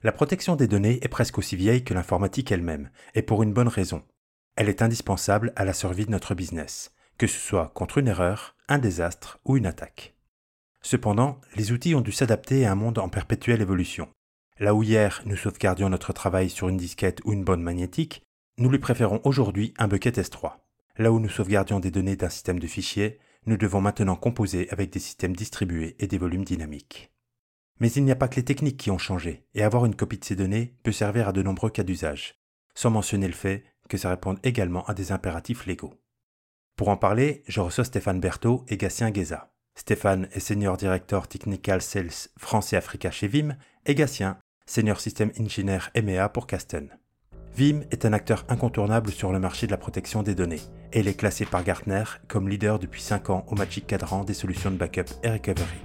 La protection des données est presque aussi vieille que l'informatique elle-même, et pour une bonne raison. Elle est indispensable à la survie de notre business, que ce soit contre une erreur, un désastre ou une attaque. Cependant, les outils ont dû s'adapter à un monde en perpétuelle évolution. Là où hier nous sauvegardions notre travail sur une disquette ou une bande magnétique, nous lui préférons aujourd'hui un bucket S3. Là où nous sauvegardions des données d'un système de fichiers, nous devons maintenant composer avec des systèmes distribués et des volumes dynamiques. Mais il n'y a pas que les techniques qui ont changé, et avoir une copie de ces données peut servir à de nombreux cas d'usage, sans mentionner le fait que ça répond également à des impératifs légaux. Pour en parler, je reçois Stéphane Berthaud et Gatien Guéza. Stéphane est Senior Director Technical Sales France et Africa chez Vim, et Gatien, Senior System Engineer MEA pour Kasten. Vim est un acteur incontournable sur le marché de la protection des données, et il est classé par Gartner comme leader depuis 5 ans au Magic Quadrant des solutions de backup et recovery.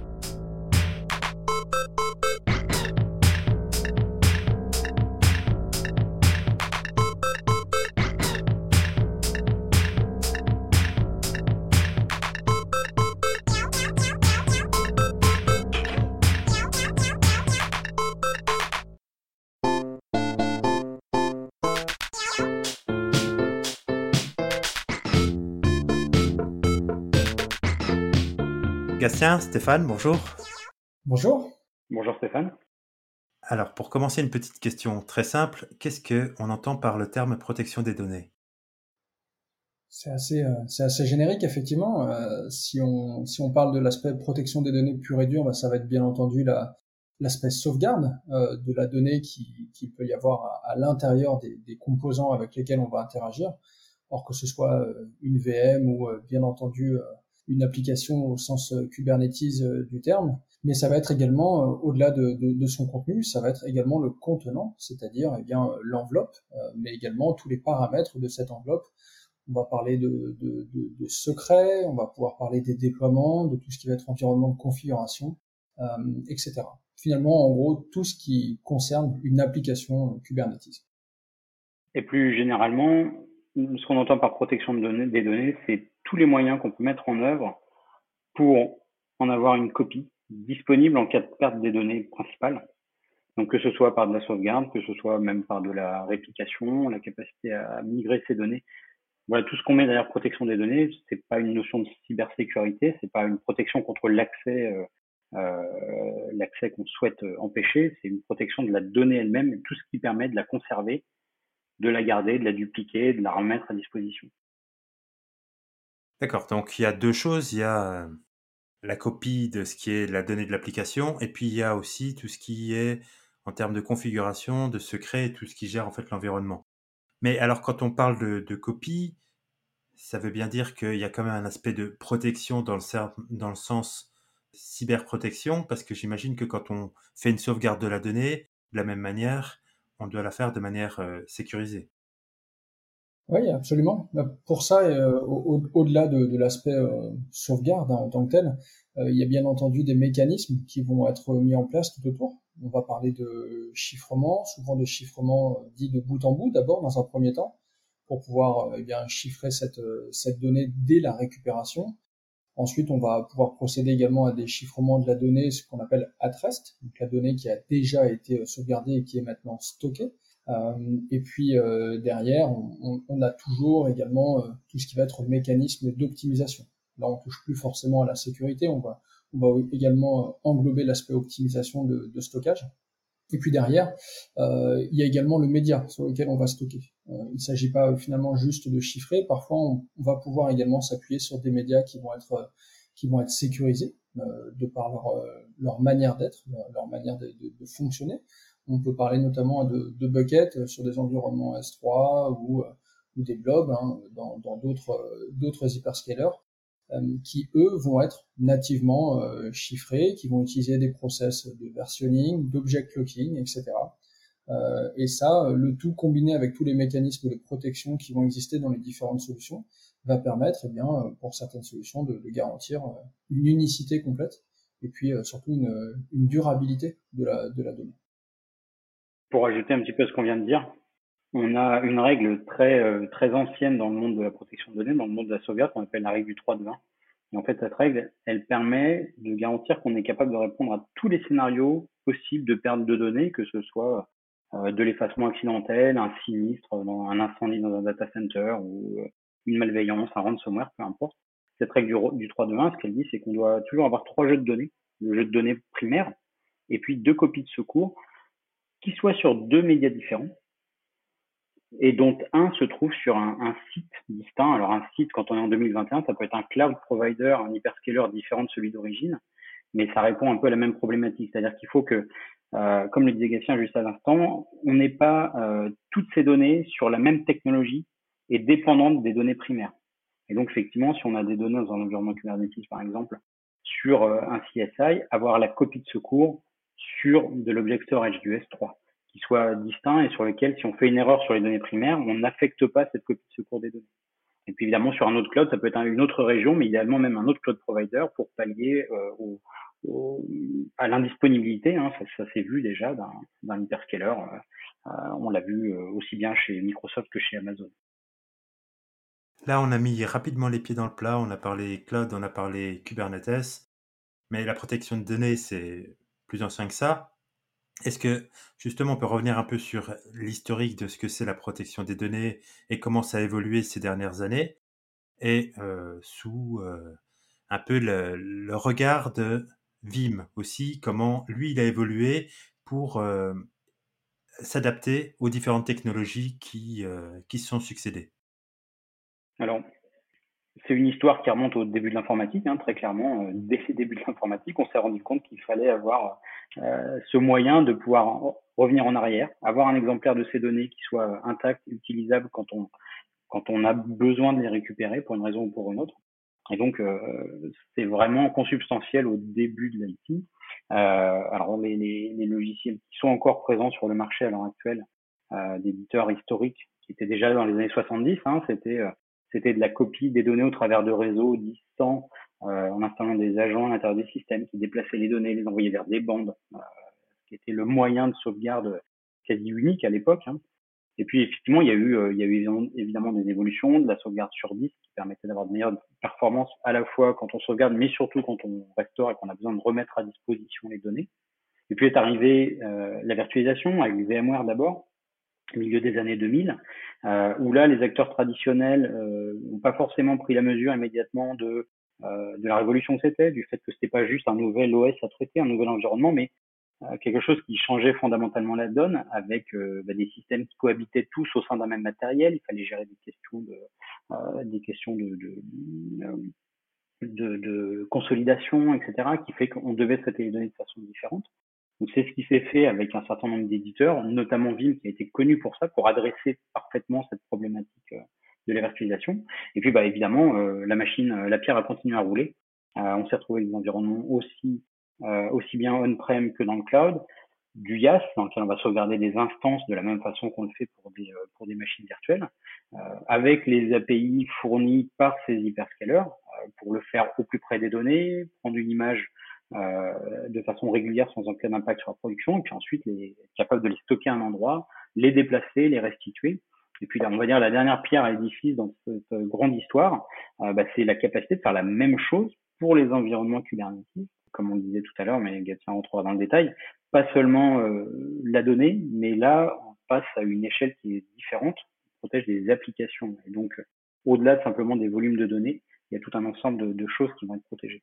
Gatien, Stéphane, bonjour. Bonjour. Bonjour Stéphane. Alors, pour commencer, une petite question très simple. Qu'est-ce qu'on entend par le terme protection des données ? C'est assez générique, effectivement. Si on parle de l'aspect protection des données pure et dure, bah, ça va être bien entendu l'aspect sauvegarde de la donnée qui peut y avoir à l'intérieur des composants avec lesquels on va interagir. Or que ce soit une VM ou bien entendu une application au sens Kubernetes du terme, mais ça va être également, au-delà de son contenu, ça va être également le contenant, c'est-à-dire eh bien l'enveloppe, mais également tous les paramètres de cette enveloppe. On va parler de secrets, on va pouvoir parler des déploiements, de tout ce qui va être environnement de configuration, etc. Finalement, en gros, tout ce qui concerne une application Kubernetes. Et plus généralement, ce qu'on entend par protection des données, c'est tous les moyens qu'on peut mettre en œuvre pour en avoir une copie disponible en cas de perte des données principales. Donc que ce soit par de la sauvegarde, que ce soit même par de la réplication, la capacité à migrer ces données. Voilà, tout ce qu'on met derrière protection des données, c'est pas une notion de cybersécurité, c'est pas une protection contre l'accès qu'on souhaite empêcher, c'est une protection de la donnée elle-même, tout ce qui permet de la conserver, de la garder, de la dupliquer, de la remettre à disposition. D'accord, donc il y a deux choses. Il y a la copie de ce qui est la donnée de l'application, et puis il y a aussi tout ce qui est en termes de configuration, de secret, et tout ce qui gère en fait l'environnement. Mais alors quand on parle de copie, ça veut bien dire qu'il y a quand même un aspect de protection dans le sens cyberprotection, parce que j'imagine que quand on fait une sauvegarde de la donnée, de la même manière, on doit la faire de manière sécurisée. Oui, absolument. Pour ça, au-delà de l'aspect sauvegarde en tant que tel, il y a bien entendu des mécanismes qui vont être mis en place tout autour. On va parler de chiffrement, souvent de chiffrement dit de bout en bout d'abord dans un premier temps, pour pouvoir eh bien chiffrer cette donnée dès la récupération. Ensuite, on va pouvoir procéder également à des chiffrements de la donnée, ce qu'on appelle at rest, donc la donnée qui a déjà été sauvegardée et qui est maintenant stockée. Et puis derrière, on a toujours également tout ce qui va être le mécanisme d'optimisation. Là, on touche plus forcément à la sécurité, on va également englober l'aspect optimisation de stockage. Et puis derrière, il y a également le média sur lequel on va stocker. Il ne s'agit pas finalement juste de chiffrer. Parfois, on va pouvoir également s'appuyer sur des médias qui vont être sécurisés de par leur manière d'être, leur manière de fonctionner. On peut parler notamment de buckets sur des environnements S3 ou des blobs dans d'autres hyperscalers qui eux vont être nativement chiffrés, qui vont utiliser des process de versionning, d'object locking, etc. Et ça, le tout combiné avec tous les mécanismes de protection qui vont exister dans les différentes solutions, va permettre, eh bien, pour certaines solutions, de garantir une unicité complète et puis surtout une durabilité de la donnée. Pour ajouter un petit peu à ce qu'on vient de dire, on a une règle très ancienne dans le monde de la protection de données, dans le monde de la sauvegarde, qu'on appelle la règle du 3-2-1. Et en fait, cette règle, elle permet de garantir qu'on est capable de répondre à tous les scénarios possibles de perte de données, que ce soit de l'effacement accidentel, un sinistre, un incendie dans un data center ou une malveillance, un ransomware, peu importe. Cette règle du 3-2-1, ce qu'elle dit, c'est qu'on doit toujours avoir 3 jeux de données. Le jeu de données primaire et puis 2 copies de secours qui soient sur 2 médias différents et dont un se trouve sur un site distinct. Alors un site, quand on est en 2021, ça peut être un cloud provider, un hyperscaler différent de celui d'origine, mais ça répond un peu à la même problématique. C'est-à-dire qu'il faut que, comme le disait Gatien juste à l'instant, on n'ait pas toutes ces données sur la même technologie et dépendantes des données primaires. Et donc effectivement, si on a des données dans un environnement Kubernetes, par exemple, sur un CSI, avoir la copie de secours sur de l'object storage du S3 qui soit distinct et sur lequel, si on fait une erreur sur les données primaires, on n'affecte pas cette copie de secours des données. Et puis évidemment, sur un autre cloud, ça peut être une autre région, mais idéalement même un autre cloud provider pour pallier à l'indisponibilité. Hein, ça s'est vu déjà d'un hyperscaler. On l'a vu aussi bien chez Microsoft que chez Amazon. Là, on a mis rapidement les pieds dans le plat, on a parlé cloud, on a parlé Kubernetes, mais la protection de données, c'est plus ancien que ça. Est-ce que, justement, on peut revenir un peu sur l'historique de ce que c'est la protection des données et comment ça a évolué ces dernières années, et sous un peu le regard de Vim aussi, comment lui, il a évolué pour s'adapter aux différentes technologies qui se sont succédées. Alors, c'est une histoire qui remonte au début de l'informatique, hein, très clairement. Dès les débuts de l'informatique, on s'est rendu compte qu'il fallait avoir ce moyen de pouvoir revenir en arrière, avoir un exemplaire de ces données qui soit intact, utilisable quand on a besoin de les récupérer pour une raison ou pour une autre. Et donc, c'est vraiment consubstantiel au début de l'IT. Alors, les logiciels qui sont encore présents sur le marché à l'heure actuelle, d'éditeurs historiques, qui étaient déjà dans les années 70, hein, c'était de la copie des données au travers de réseaux distants, en installant des agents à l'intérieur des systèmes qui déplaçaient les données, les envoyaient vers des bandes, qui était le moyen de sauvegarde quasi unique à l'époque. Hein. Et puis effectivement, il y a eu évidemment des évolutions, de la sauvegarde sur disque qui permettait d'avoir de meilleures performances à la fois quand on sauvegarde, mais surtout quand on restaure et qu'on a besoin de remettre à disposition les données. Et puis est arrivée la virtualisation avec VMware d'abord, au milieu des années 2000, où là les acteurs traditionnels n'ont pas forcément pris la mesure immédiatement de la révolution que c'était, du fait que c'était pas juste un nouvel OS à traiter, un nouvel environnement, mais quelque chose qui changeait fondamentalement la donne avec des systèmes qui cohabitaient tous au sein d'un même matériel. Il fallait gérer des questions de consolidation, etc., qui fait qu'on devait traiter les données de façon différente. Donc c'est ce qui s'est fait avec un certain nombre d'éditeurs, notamment Vim qui a été connu pour ça, pour adresser parfaitement cette problématique de la virtualisation. Et puis évidemment, la pierre a continué à rouler. On s'est retrouvé avec des environnements aussi bien on-prem que dans le cloud, du IaaS, dans lequel on va sauvegarder des instances de la même façon qu'on le fait pour des machines virtuelles, avec les API fournies par ces hyperscalers, pour le faire au plus près des données, prendre une image de façon régulière sans aucun impact sur la production, et puis ensuite être capable de les stocker à un endroit, les déplacer, les restituer. Et puis là, on va dire la dernière pierre à l'édifice dans cette grande histoire, c'est la capacité de faire la même chose pour les environnements Kubernetes, comme on disait tout à l'heure, mais Gatien rentrera dans le détail, pas seulement la donnée, mais là, on passe à une échelle qui est différente, on protège des applications. Et donc, au-delà de simplement des volumes de données, il y a tout un ensemble de choses qui vont être protégées.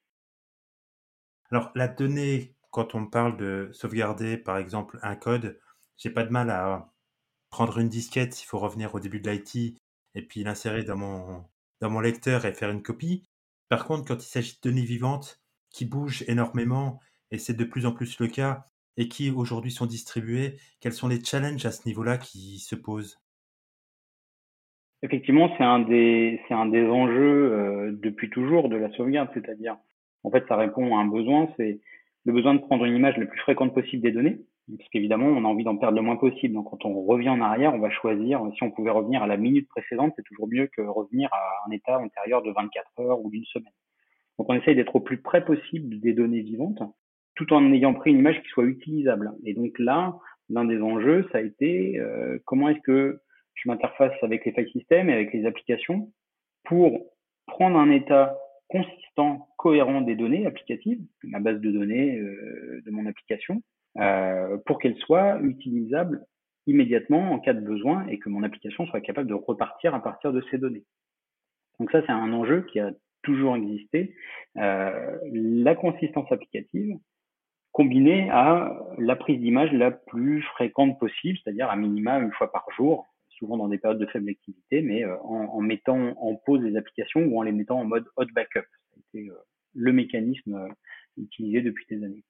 Alors, la donnée, quand on parle de sauvegarder, par exemple, un code, j'ai pas de mal à prendre une disquette s'il faut revenir au début de l'IT et puis l'insérer dans mon lecteur et faire une copie. Par contre, quand il s'agit de données vivantes qui bougent énormément, et c'est de plus en plus le cas, et qui aujourd'hui sont distribuées, quels sont les challenges à ce niveau-là qui se posent? Effectivement, c'est un des enjeux depuis toujours de la sauvegarde, c'est-à-dire, en fait, ça répond à un besoin, c'est le besoin de prendre une image la plus fréquente possible des données, parce qu'évidemment, on a envie d'en perdre le moins possible. Donc, quand on revient en arrière, on va choisir, si on pouvait revenir à la minute précédente, c'est toujours mieux que revenir à un état antérieur de 24 heures ou d'une semaine. Donc, on essaye d'être au plus près possible des données vivantes, tout en ayant pris une image qui soit utilisable. Et donc là, l'un des enjeux, ça a été comment est-ce que je m'interface avec les file systems et avec les applications pour prendre un état consistant, cohérent des données applicatives, ma base de données de mon application, pour qu'elle soit utilisable immédiatement en cas de besoin et que mon application soit capable de repartir à partir de ces données. Donc ça, c'est un enjeu qui a toujours existé. La consistance applicative combinée à la prise d'image la plus fréquente possible, c'est-à-dire à minima une fois par jour, souvent dans des périodes de faible activité, mais en mettant en pause les applications ou en les mettant en mode hot backup. Ça a été le mécanisme utilisé depuis des années.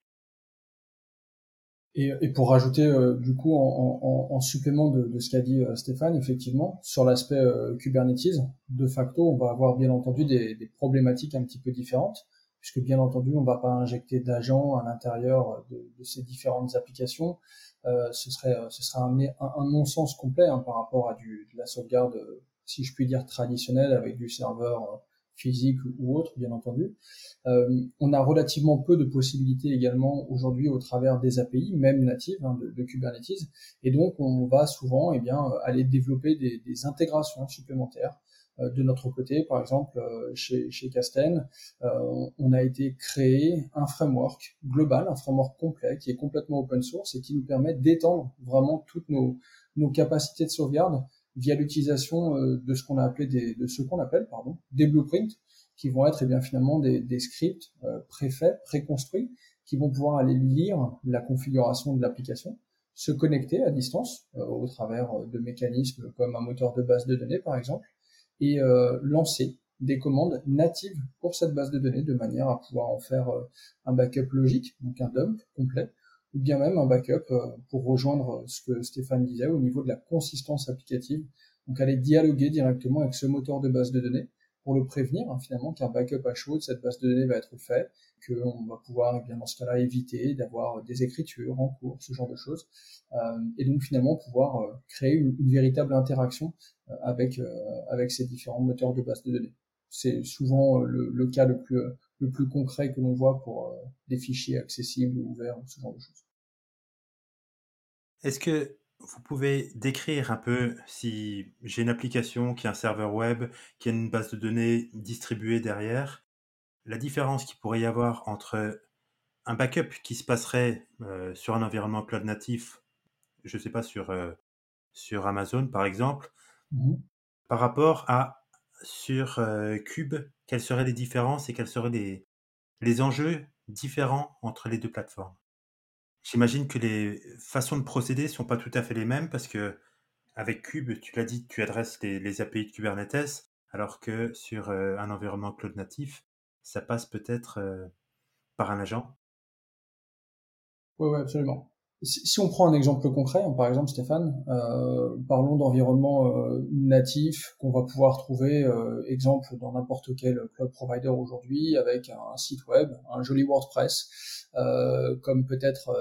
Et pour rajouter du coup en supplément de ce qu'a dit Stéphane, effectivement, sur l'aspect Kubernetes, de facto, on va avoir bien entendu des problématiques un petit peu différentes, puisque bien entendu, on va pas injecter d'agents à l'intérieur de ces différentes applications. Ce serait un non-sens complet par rapport à de la sauvegarde, si je puis dire, traditionnelle avec du serveur physique ou autre, bien entendu. On a relativement peu de possibilités également aujourd'hui au travers des API, même natives de Kubernetes, et donc on va souvent aller développer des intégrations supplémentaires. De notre côté, par exemple, chez Casten, on a été créé un framework global, un framework complet qui est complètement open source et qui nous permet d'étendre vraiment toutes nos capacités de sauvegarde via l'utilisation de ce qu'on appelle des blueprints, qui vont être finalement des scripts préfaits, préconstruits, qui vont pouvoir aller lire la configuration de l'application, se connecter à distance au travers de mécanismes comme un moteur de base de données par exemple, et lancer des commandes natives pour cette base de données de manière à pouvoir en faire un backup logique, donc un dump complet, ou bien même un backup pour rejoindre ce que Stéphane disait au niveau de la consistance applicative, donc aller dialoguer directement avec ce moteur de base de données pour le prévenir finalement qu'un backup à chaud de cette base de données va être fait, qu'on va pouvoir dans ce cas-là éviter d'avoir des écritures en cours, ce genre de choses, et donc finalement pouvoir créer une véritable interaction avec ces différents moteurs de base de données. C'est souvent le cas le plus concret que l'on voit pour des fichiers accessibles ou ouverts, ce genre de choses. Est-ce que vous pouvez décrire un peu si j'ai une application qui a un serveur web, qui a une base de données distribuée derrière, la différence qu'il pourrait y avoir entre un backup qui se passerait sur un environnement cloud natif, je ne sais pas, sur Amazon par exemple, par rapport à sur Cube, quelles seraient les différences et quels seraient les enjeux différents entre les deux plateformes? J'imagine que les façons de procéder sont pas tout à fait les mêmes parce que avec Cube, tu l'as dit, tu adresses les API de Kubernetes, alors que sur un environnement cloud natif, ça passe peut-être par un agent. Oui, absolument. Si on prend un exemple concret, par exemple Stéphane, parlons d'environnement natif qu'on va pouvoir trouver, exemple dans n'importe quel cloud provider aujourd'hui, avec un site web, un joli WordPress, comme peut-être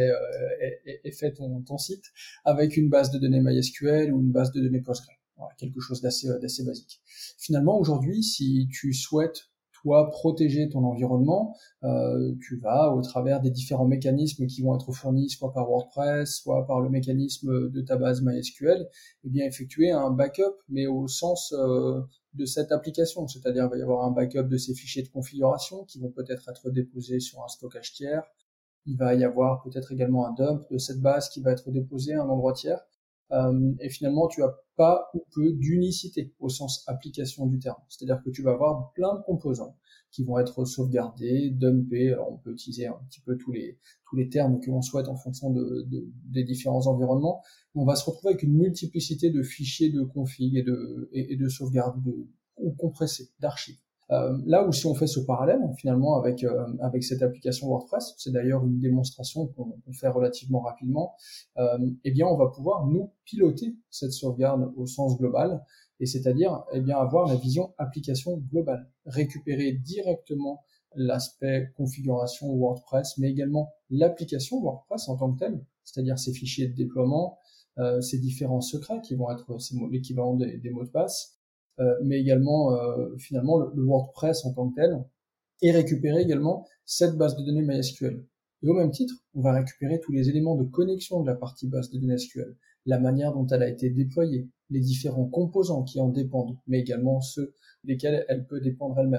est fait ton site, avec une base de données MySQL ou une base de données Postgre. Voilà, quelque chose d'assez basique. Finalement, aujourd'hui, si tu souhaites toi protéger ton environnement, tu vas au travers des différents mécanismes qui vont être fournis soit par WordPress, soit par le mécanisme de ta base MySQL, effectuer un backup, mais au sens de cette application, c'est-à-dire il va y avoir un backup de ces fichiers de configuration qui vont peut-être être déposés sur un stockage tiers, il va y avoir peut-être également un dump de cette base qui va être déposé à un endroit tiers, et finalement tu as pas ou peu d'unicité au sens application du terme. C'est-à-dire que tu vas avoir plein de composants qui vont être sauvegardés, dumpés. Alors on peut utiliser un petit peu tous les termes que l'on souhaite en fonction des différents environnements. On va se retrouver avec une multiplicité de fichiers de config et de sauvegarde ou compressés, d'archives. Là où si on fait ce parallèle finalement avec cette application WordPress, c'est d'ailleurs une démonstration qu'on fait relativement rapidement, on va pouvoir nous piloter cette sauvegarde au sens global, et c'est-à-dire avoir la vision application globale, récupérer directement l'aspect configuration WordPress, mais également l'application WordPress en tant que telle, c'est-à-dire ses fichiers de déploiement, ses différents secrets qui vont être l'équivalent des mots de passe, mais également finalement le WordPress en tant que tel, et récupérer également cette base de données MySQL. Et au même titre, on va récupérer tous les éléments de connexion de la partie base de données SQL, la manière dont elle a été déployée, les différents composants qui en dépendent, mais également ceux desquels elle peut dépendre elle-même.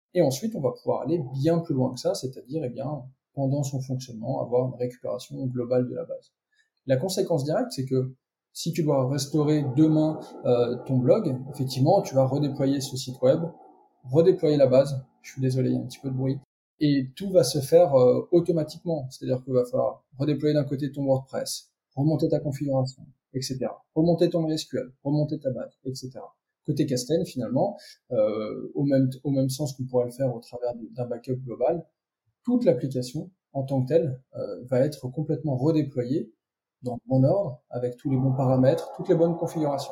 Et ensuite, on va pouvoir aller bien plus loin que ça, c'est-à-dire, pendant son fonctionnement, avoir une récupération globale de la base. La conséquence directe, c'est que si tu dois restaurer demain ton blog, effectivement, tu vas redéployer ce site web, redéployer la base. Je suis désolé, il y a un petit peu de bruit. Et tout va se faire automatiquement. C'est-à-dire qu'il va falloir redéployer d'un côté ton WordPress, remonter ta configuration, etc. Remonter ton MySQL, remonter ta base, etc. Côté Kasten, finalement, au même sens qu'on pourrait le faire au travers d'un backup global, toute l'application en tant que telle va être complètement redéployée dans le bon ordre, avec tous les bons paramètres, toutes les bonnes configurations.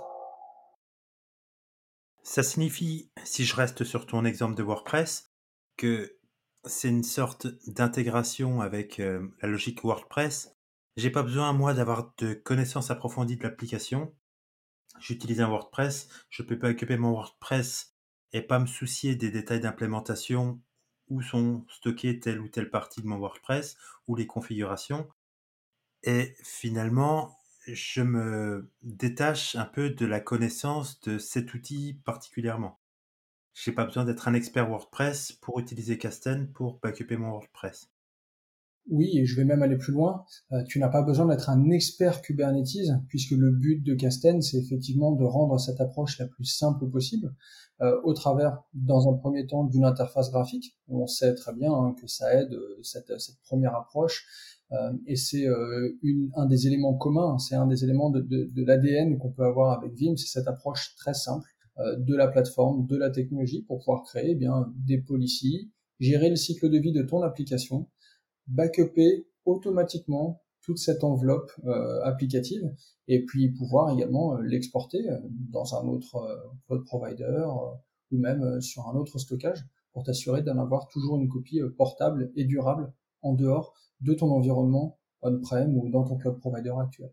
Ça signifie, si je reste sur ton exemple de WordPress, que c'est une sorte d'intégration avec la logique WordPress. J'ai pas besoin, moi, d'avoir de connaissances approfondies de l'application. J'utilise un WordPress, je peux pas occuper mon WordPress et pas me soucier des détails d'implémentation, où sont stockées telle ou telle partie de mon WordPress, ou les configurations. Et finalement, je me détache un peu de la connaissance de cet outil particulièrement. J'ai pas besoin d'être un expert WordPress pour utiliser Kasten pour backuper mon WordPress. Oui, et je vais même aller plus loin. Tu n'as pas besoin d'être un expert Kubernetes, puisque le but de Kasten, c'est effectivement de rendre cette approche la plus simple possible, au travers, dans un premier temps, d'une interface graphique. On sait très bien que ça aide cette première approche, et c'est un des éléments communs, c'est un des éléments de l'ADN qu'on peut avoir avec Vim, c'est cette approche très simple de la plateforme, de la technologie, pour pouvoir créer des policies, gérer le cycle de vie de ton application, backuper automatiquement toute cette enveloppe applicative et puis pouvoir également l'exporter dans un autre cloud provider ou même sur un autre stockage pour t'assurer d'en avoir toujours une copie portable et durable en dehors de ton environnement on-prem ou dans ton cloud provider actuel.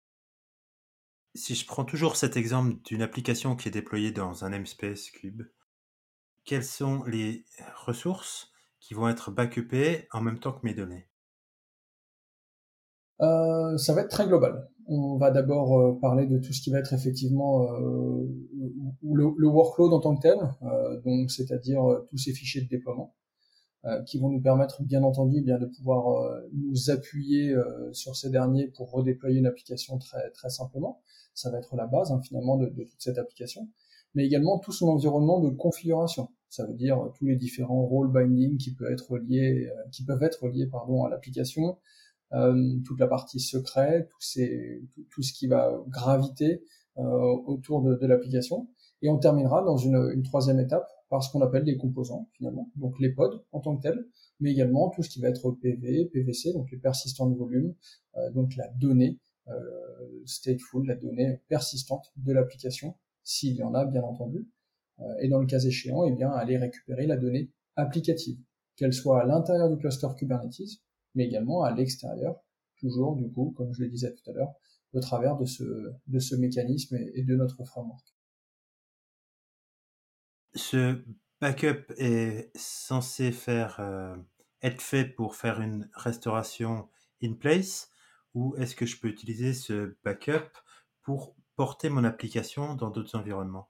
Si je prends toujours cet exemple d'une application qui est déployée dans un namespace Cube, quelles sont les ressources qui vont être backupées en même temps que mes données? Ça va être très global. On va d'abord parler de tout ce qui va être effectivement le workload en tant que tel, donc c'est-à-dire tous ces fichiers de déploiement qui vont nous permettre bien entendu de pouvoir nous appuyer sur ces derniers pour redéployer une application très très simplement. Ça va être la base finalement de toute cette application, mais également tout son environnement de configuration. Ça veut dire tous les différents role binding qui peuvent être liés à l'application, toute la partie secret, tout ce qui va graviter autour de l'application. Et on terminera dans une troisième étape par ce qu'on appelle les composants, finalement, donc les pods en tant que tels, mais également tout ce qui va être PV, PVC, donc les persistants de volume, donc la donnée stateful, la donnée persistante de l'application, s'il y en a, bien entendu, et dans le cas échéant, aller récupérer la donnée applicative, qu'elle soit à l'intérieur du cluster Kubernetes, mais également à l'extérieur, toujours, du coup, comme je le disais tout à l'heure, au travers de ce mécanisme et de notre framework. Ce backup est censé être fait pour faire une restauration in place, ou est-ce que je peux utiliser ce backup pour porter mon application dans d'autres environnements?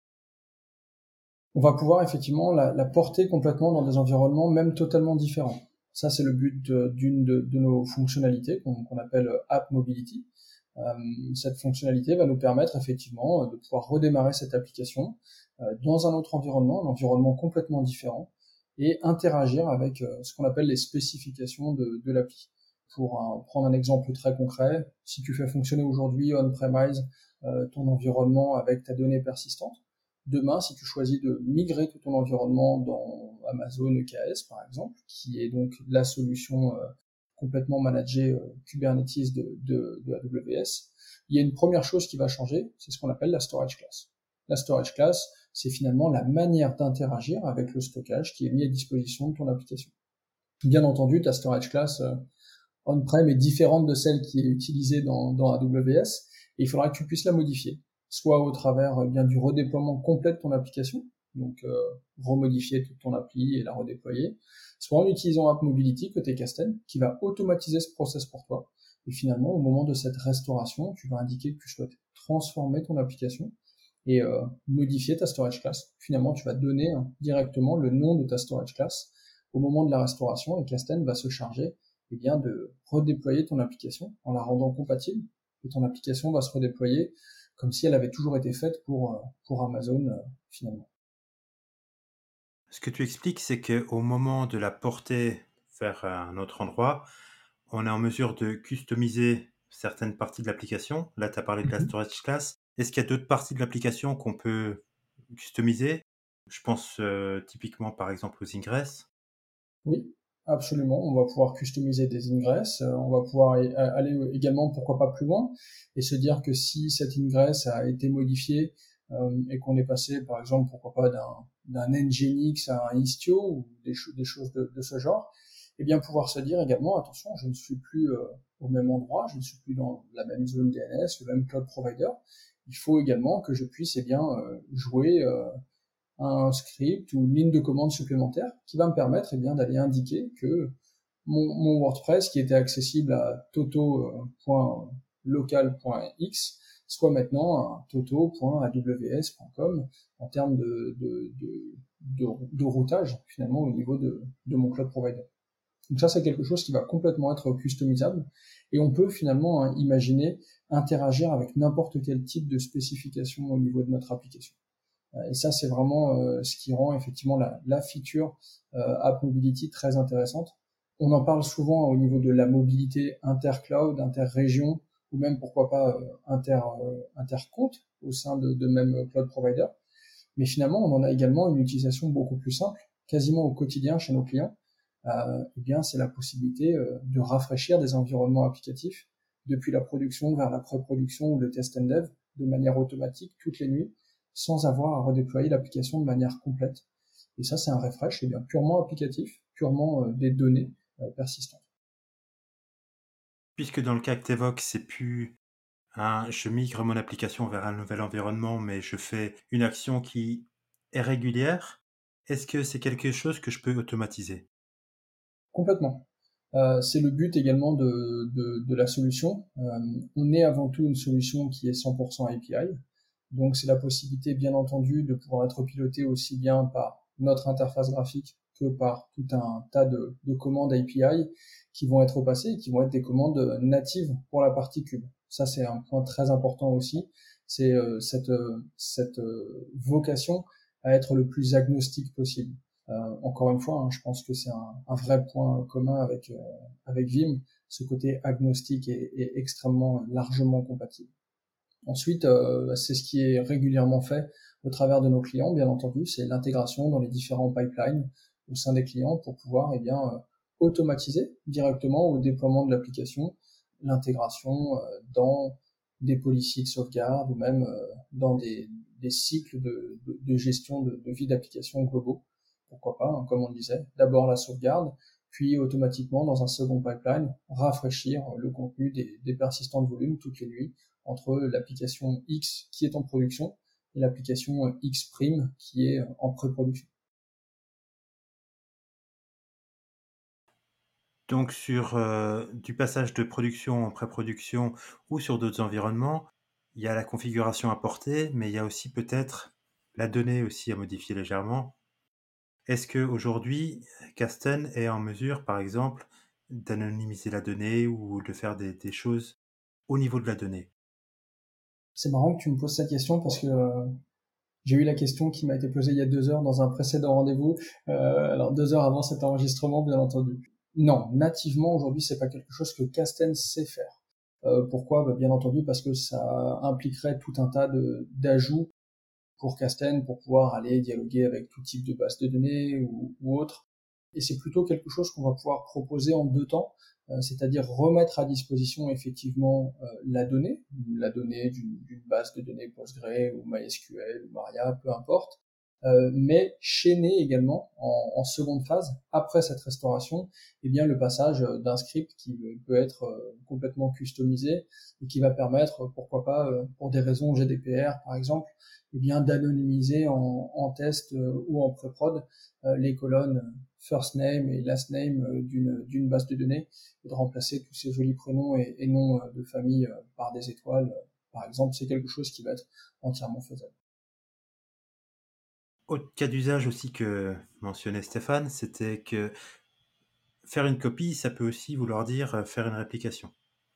On va pouvoir effectivement la porter complètement dans des environnements même totalement différents. Ça, c'est le but d'une de nos fonctionnalités qu'on appelle App Mobility. Cette fonctionnalité va nous permettre effectivement de pouvoir redémarrer cette application dans un autre environnement, un environnement complètement différent, et interagir avec ce qu'on appelle les spécifications de l'appli. Pour prendre un exemple très concret, si tu fais fonctionner aujourd'hui on-premise ton environnement avec ta donnée persistante, demain, si tu choisis de migrer tout ton environnement dans Amazon EKS, par exemple, qui est donc la solution complètement managée Kubernetes de AWS, il y a une première chose qui va changer, c'est ce qu'on appelle la storage class. La storage class, c'est finalement la manière d'interagir avec le stockage qui est mis à disposition de ton application. Bien entendu, ta storage class on-prem est différente de celle qui est utilisée dans AWS, et il faudra que tu puisses la modifier, soit au travers du redéploiement complet de ton application, donc remodifier toute ton appli et la redéployer, soit en utilisant App Mobility côté Kasten, qui va automatiser ce process pour toi. Et finalement, au moment de cette restauration, tu vas indiquer que tu souhaites transformer ton application et modifier ta storage class. Finalement, tu vas donner directement le nom de ta storage class au moment de la restauration et Kasten va se charger de redéployer ton application en la rendant compatible et ton application va se redéployer comme si elle avait toujours été faite pour Amazon finalement. Ce que tu expliques, c'est qu'au moment de la porter vers un autre endroit, on est en mesure de customiser certaines parties de l'application. Là, tu as parlé de la storage class. Est-ce qu'il y a d'autres parties de l'application qu'on peut customiser? Je pense typiquement par exemple aux ingresses. Oui, absolument. On va pouvoir customiser des ingress. On va pouvoir aller également, pourquoi pas plus loin, et se dire que si cette ingress a été modifiée et qu'on est passé, par exemple, pourquoi pas d'un Nginx à un Istio ou des choses de ce genre, et bien pouvoir se dire également, attention, je ne suis plus au même endroit, je ne suis plus dans la même zone DNS, le même cloud provider. Il faut également que je puisse jouer un script ou une ligne de commande supplémentaire qui va me permettre d'aller indiquer que mon WordPress qui était accessible à toto.local.x soit maintenant à toto.aws.com en termes de routage finalement au niveau de mon cloud provider. Donc ça, c'est quelque chose qui va complètement être customisable et on peut finalement imaginer interagir avec n'importe quel type de spécification au niveau de notre application. Et ça, c'est vraiment ce qui rend effectivement la feature App Mobility très intéressante. On en parle souvent au niveau de la mobilité inter-cloud, inter-région, ou même pourquoi pas inter-compte au sein de même cloud provider. Mais finalement, on en a également une utilisation beaucoup plus simple, quasiment au quotidien chez nos clients. C'est la possibilité de rafraîchir des environnements applicatifs depuis la production vers la pré-production ou le test and dev de manière automatique toutes les nuits, sans avoir à redéployer l'application de manière complète. Et ça, c'est un refresh purement applicatif, purement des données persistantes. Puisque dans le cas que tu évoques, c'est plus je migre mon application vers un nouvel environnement, mais je fais une action qui est régulière, est-ce que c'est quelque chose que je peux automatiser? Complètement. C'est le but également de la solution. On est avant tout une solution qui est 100% API. Donc c'est la possibilité, bien entendu, de pouvoir être piloté aussi bien par notre interface graphique que par tout un tas de commandes API qui vont être passées et qui vont être des commandes natives pour la partie cube. Ça, c'est un point très important aussi. C'est cette vocation à être le plus agnostique possible. Encore une fois, je pense que c'est un vrai point commun avec Vim. Ce côté agnostique est extrêmement largement compatible. Ensuite, c'est ce qui est régulièrement fait au travers de nos clients, bien entendu, c'est l'intégration dans les différents pipelines au sein des clients pour pouvoir automatiser directement au déploiement de l'application l'intégration dans des policies de sauvegarde ou même dans des cycles de gestion de vie d'application globaux. Pourquoi pas, comme on le disait, d'abord la sauvegarde, puis automatiquement dans un second pipeline, rafraîchir le contenu des persistants de volume toutes les nuits entre l'application X qui est en production et l'application X' qui est en pré-production. Donc sur du passage de production en pré-production ou sur d'autres environnements, il y a la configuration à porter, mais il y a aussi peut-être la donnée aussi à modifier légèrement. Est-ce qu'aujourd'hui, Kasten est en mesure, par exemple, d'anonymiser la donnée ou de faire des choses au niveau de la donnée? C'est marrant que tu me poses cette question parce que j'ai eu la question qui m'a été posée il y a 2 heures dans un précédent rendez-vous. Alors 2 heures avant cet enregistrement, bien entendu. Non, nativement aujourd'hui, c'est pas quelque chose que Kasten sait faire. Pourquoi? Bien entendu parce que ça impliquerait tout un tas d'ajouts pour Kasten pour pouvoir aller dialoguer avec tout type de base de données ou autre. Et c'est plutôt quelque chose qu'on va pouvoir proposer en 2 temps, c'est-à-dire remettre à disposition effectivement la donnée d'une base de données Postgre ou MySQL ou Maria, peu importe, mais chaîner également en seconde phase, après cette restauration, le passage d'un script qui peut être complètement customisé et qui va permettre, pourquoi pas, pour des raisons GDPR par exemple, d'anonymiser en test ou en pré-prod les colonnes first name et last name d'une base de données et de remplacer tous ces jolis prénoms et noms de famille par des étoiles, par exemple, c'est quelque chose qui va être entièrement faisable. Autre cas d'usage aussi que mentionnait Stéphane, c'était que faire une copie, ça peut aussi vouloir dire faire une réplication.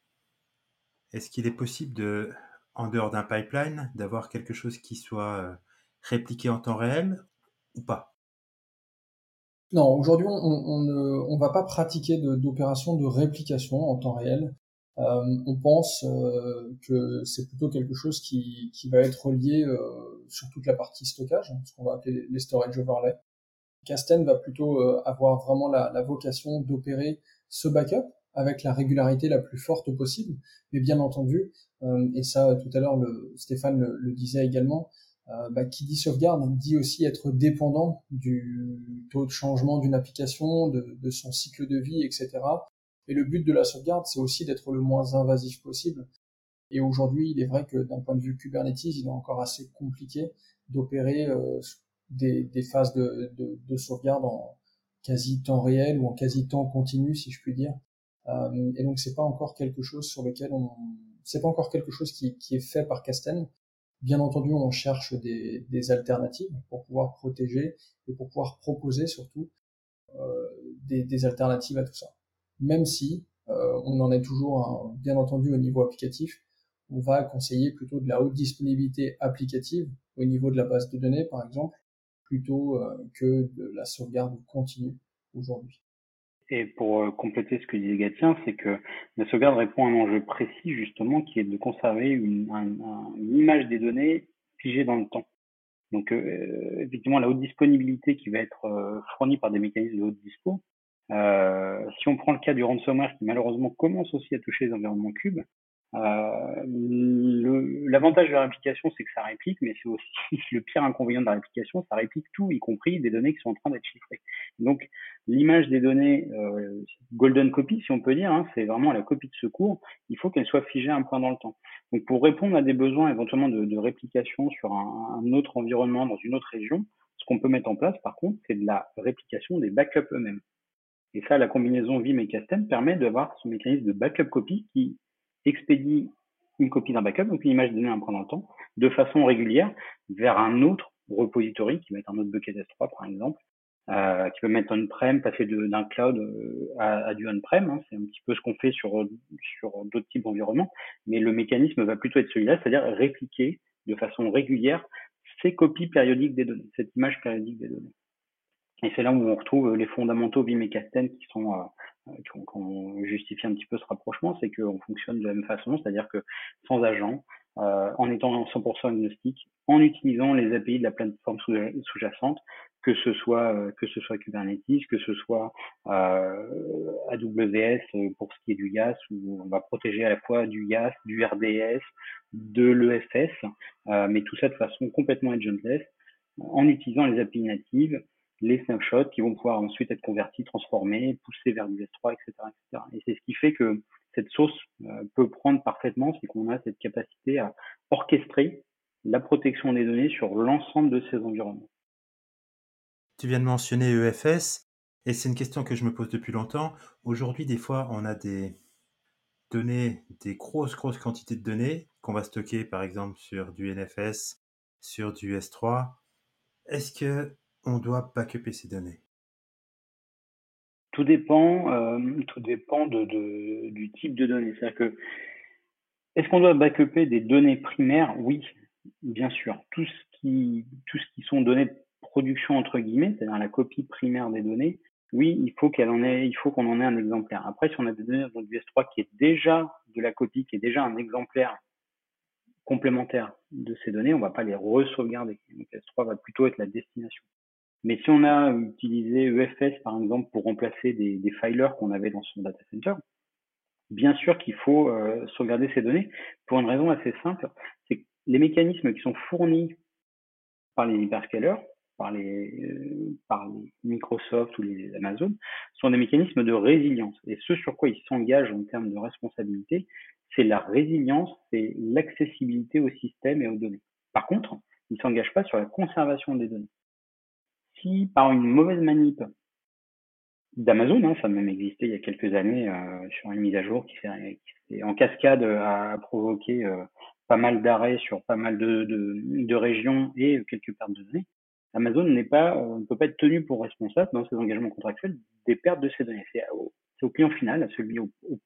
Est-ce qu'il est possible de, en dehors d'un pipeline, d'avoir quelque chose qui soit répliqué en temps réel ou pas? Non, aujourd'hui, on va pas pratiquer d'opération de réplication en temps réel. On pense que c'est plutôt quelque chose qui va être lié sur toute la partie stockage, ce qu'on va appeler les storage overlay. Kasten va plutôt avoir vraiment la vocation d'opérer ce backup avec la régularité la plus forte possible. Mais bien entendu, et ça tout à l'heure Stéphane le disait également, qui dit sauvegarde dit aussi être dépendant du taux de changement d'une application, de son cycle de vie, etc. Et le but de la sauvegarde, c'est aussi d'être le moins invasif possible. Et aujourd'hui, il est vrai que d'un point de vue Kubernetes, il est encore assez compliqué d'opérer des phases de sauvegarde en quasi temps réel ou en quasi temps continu, si je puis dire. Et donc, c'est pas encore quelque chose sur lequel c'est pas encore quelque chose qui est fait par Kasten. Bien entendu, on cherche des alternatives pour pouvoir protéger et pour pouvoir proposer surtout des alternatives à tout ça. Même si on en est toujours, bien entendu, au niveau applicatif, on va conseiller plutôt de la haute disponibilité applicative au niveau de la base de données, par exemple, plutôt que de la sauvegarde continue aujourd'hui. Et pour compléter ce que disait Gatien, c'est que la sauvegarde répond à un enjeu précis justement qui est de conserver une image des données figée dans le temps. Donc effectivement la haute disponibilité qui va être fournie par des mécanismes de haute dispo. Si on prend le cas du ransomware qui malheureusement commence aussi à toucher les environnements cubes, l'avantage de la réplication, c'est que ça réplique, mais c'est aussi le pire inconvénient de la réplication, ça réplique tout, y compris des données qui sont en train d'être chiffrées. Donc, l'image des données golden copy, si on peut dire, hein, c'est vraiment la copie de secours. Il faut qu'elle soit figée à un point dans le temps. Donc, pour répondre à des besoins éventuellement de réplication sur un autre environnement, dans une autre région, ce qu'on peut mettre en place, par contre, c'est de la réplication des backups eux-mêmes. Et ça, la combinaison Vim et Kasten permet d'avoir ce mécanisme de backup copy qui expédie une copie d'un backup, donc une image donnée à un point dans le temps, de façon régulière vers un autre repository qui va être un autre bucket S3 par exemple, qui peut mettre on-prem, passer d'un cloud à du on-prem. Hein. C'est un petit peu ce qu'on fait sur d'autres types d'environnements, mais le mécanisme va plutôt être celui-là, c'est-à-dire répliquer de façon régulière ces copies périodiques des données, cette image périodique des données. Et c'est là où on retrouve les fondamentaux Vim et Kasten qui ont justifié un petit peu ce rapprochement, c'est qu'on fonctionne de la même façon, c'est-à-dire que sans agent, en étant 100% agnostique, en utilisant les API de la plateforme sous-jacente, que ce soit Kubernetes, que ce soit AWS pour ce qui est du IaaS, où on va protéger à la fois du IaaS, du RDS, de l'EFS, mais tout ça de façon complètement agentless, en utilisant les API natives, les snapshots qui vont pouvoir ensuite être convertis, transformés, poussés vers du S3, etc., etc. Et c'est ce qui fait que cette source peut prendre parfaitement, c'est qu'on a cette capacité à orchestrer la protection des données sur l'ensemble de ces environnements. Tu viens de mentionner EFS, et c'est une question que je me pose depuis longtemps. Aujourd'hui, des fois, on a des données, des grosses quantités de données qu'on va stocker, par exemple, sur du NFS, sur du S3. Est-ce que on doit backuper ces données? Tout dépend du type de données. C'est-à-dire que est-ce qu'on doit backuper des données primaires? Oui, bien sûr. Tout ce qui sont données de production entre guillemets, c'est-à-dire la copie primaire des données, oui, il faut qu'on en ait un exemplaire. Après, si on a des données dans du S3 qui est déjà de la copie, qui est déjà un exemplaire complémentaire de ces données, on ne va pas les re-sauvegarder. Donc S3 va plutôt être la destination. Mais si on a utilisé EFS par exemple pour remplacer des filers qu'on avait dans son data center, bien sûr qu'il faut sauvegarder ces données pour une raison assez simple, c'est que les mécanismes qui sont fournis par les hyperscalers, par les Microsoft ou les Amazon, sont des mécanismes de résilience. Et ce sur quoi ils s'engagent en termes de responsabilité, c'est la résilience, c'est l'accessibilité au système et aux données. Par contre, ils ne s'engagent pas sur la conservation des données. Si par une mauvaise manip d'Amazon, hein, ça a même existé il y a quelques années sur une mise à jour qui en cascade a provoqué pas mal d'arrêts sur pas mal de régions et quelques pertes de données. Amazon ne peut pas être tenu pour responsable dans ses engagements contractuels des pertes de ces données. C'est au client final, à celui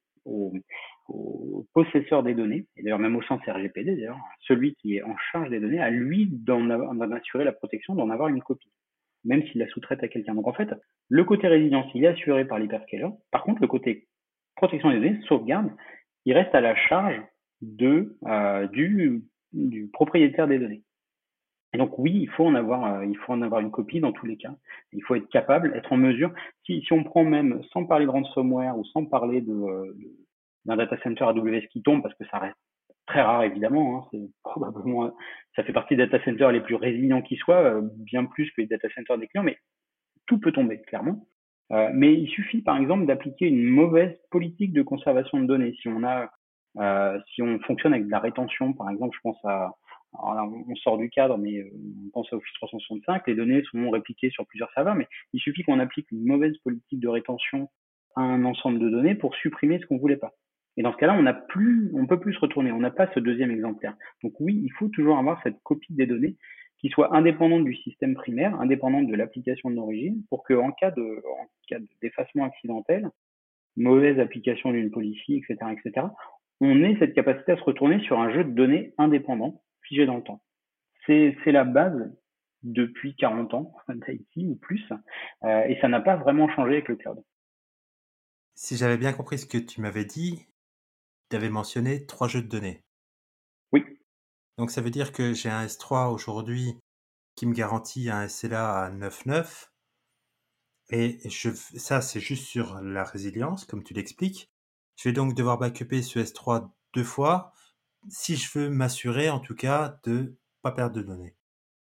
au possesseur des données, et d'ailleurs même au sens RGPD, d'ailleurs, celui qui est en charge des données, à lui d'en assurer la protection, d'en avoir une copie, même s'il la sous-traite à quelqu'un. Donc en fait, le côté résilience, il est assuré par l'hyperscaler. Par contre, le côté protection des données, sauvegarde, il reste à la charge du propriétaire des données. Et donc oui, il faut en avoir une copie dans tous les cas. Il faut être capable, être en mesure. Si on prend même sans parler de ransomware ou sans parler d'un data center AWS qui tombe, parce que ça reste très rare évidemment, hein, c'est probablement, ça fait partie des data centers les plus résilients qui soient, bien plus que les data centers des clients, mais tout peut tomber clairement. Mais il suffit par exemple d'appliquer une mauvaise politique de conservation de données. Si on fonctionne avec de la rétention, par exemple, je pense alors là, on sort du cadre, mais on pense à Office 365, les données sont répliquées sur plusieurs serveurs, mais il suffit qu'on applique une mauvaise politique de rétention à un ensemble de données pour supprimer ce qu'on voulait pas. Et dans ce cas-là, on peut plus se retourner, on n'a pas ce deuxième exemplaire. Donc oui, il faut toujours avoir cette copie des données qui soit indépendante du système primaire, indépendante de l'application d'origine, pour qu'en cas d'effacement accidentel, mauvaise application d'une policy, etc., on ait cette capacité à se retourner sur un jeu de données indépendant, figé dans le temps. C'est la base depuis 40 ans d'IT ou plus, et ça n'a pas vraiment changé avec le cloud. Si j'avais bien compris ce que tu m'avais dit, tu avais mentionné 3 jeux de données. Oui. Donc ça veut dire que j'ai un S3 aujourd'hui qui me garantit un SLA à 9.9 et ça c'est juste sur la résilience comme tu l'expliques. Je vais donc devoir backuper ce S3 2 fois si je veux m'assurer en tout cas de pas perdre de données.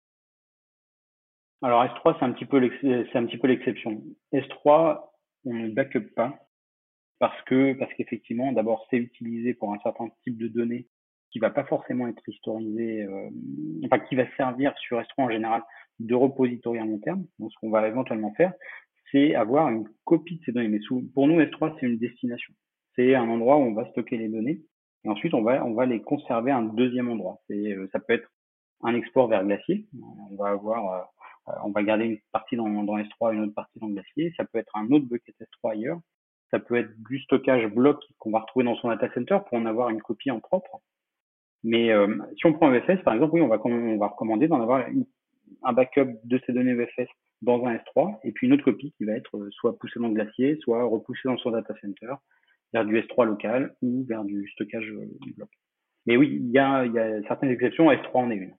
Alors S3 c'est un petit peu l'exception. S3 on ne backup pas parce qu'effectivement d'abord c'est utilisé pour un certain type de données qui va pas forcément être historisé, qui va servir sur S3 en général de repository à long terme. Donc ce qu'on va éventuellement faire, c'est avoir une copie de ces données. Mais pour nous S3 c'est une destination. C'est un endroit où on va stocker les données et ensuite on va les conserver à un deuxième endroit. Ça peut être un export vers Glacier. On va garder une partie dans S3, une autre partie dans Glacier. Ça peut être un autre bucket S3 ailleurs. Ça peut être du stockage bloc qu'on va retrouver dans son data center pour en avoir une copie en propre. Mais si on prend EFS, par exemple, oui, on va recommander d'en avoir un backup de ces données EFS dans un S3 et puis une autre copie qui va être soit poussée dans Glacier, soit repoussée dans son data center vers du S3 local ou vers du stockage bloc. Mais oui, il y a certaines exceptions, S3 en est une.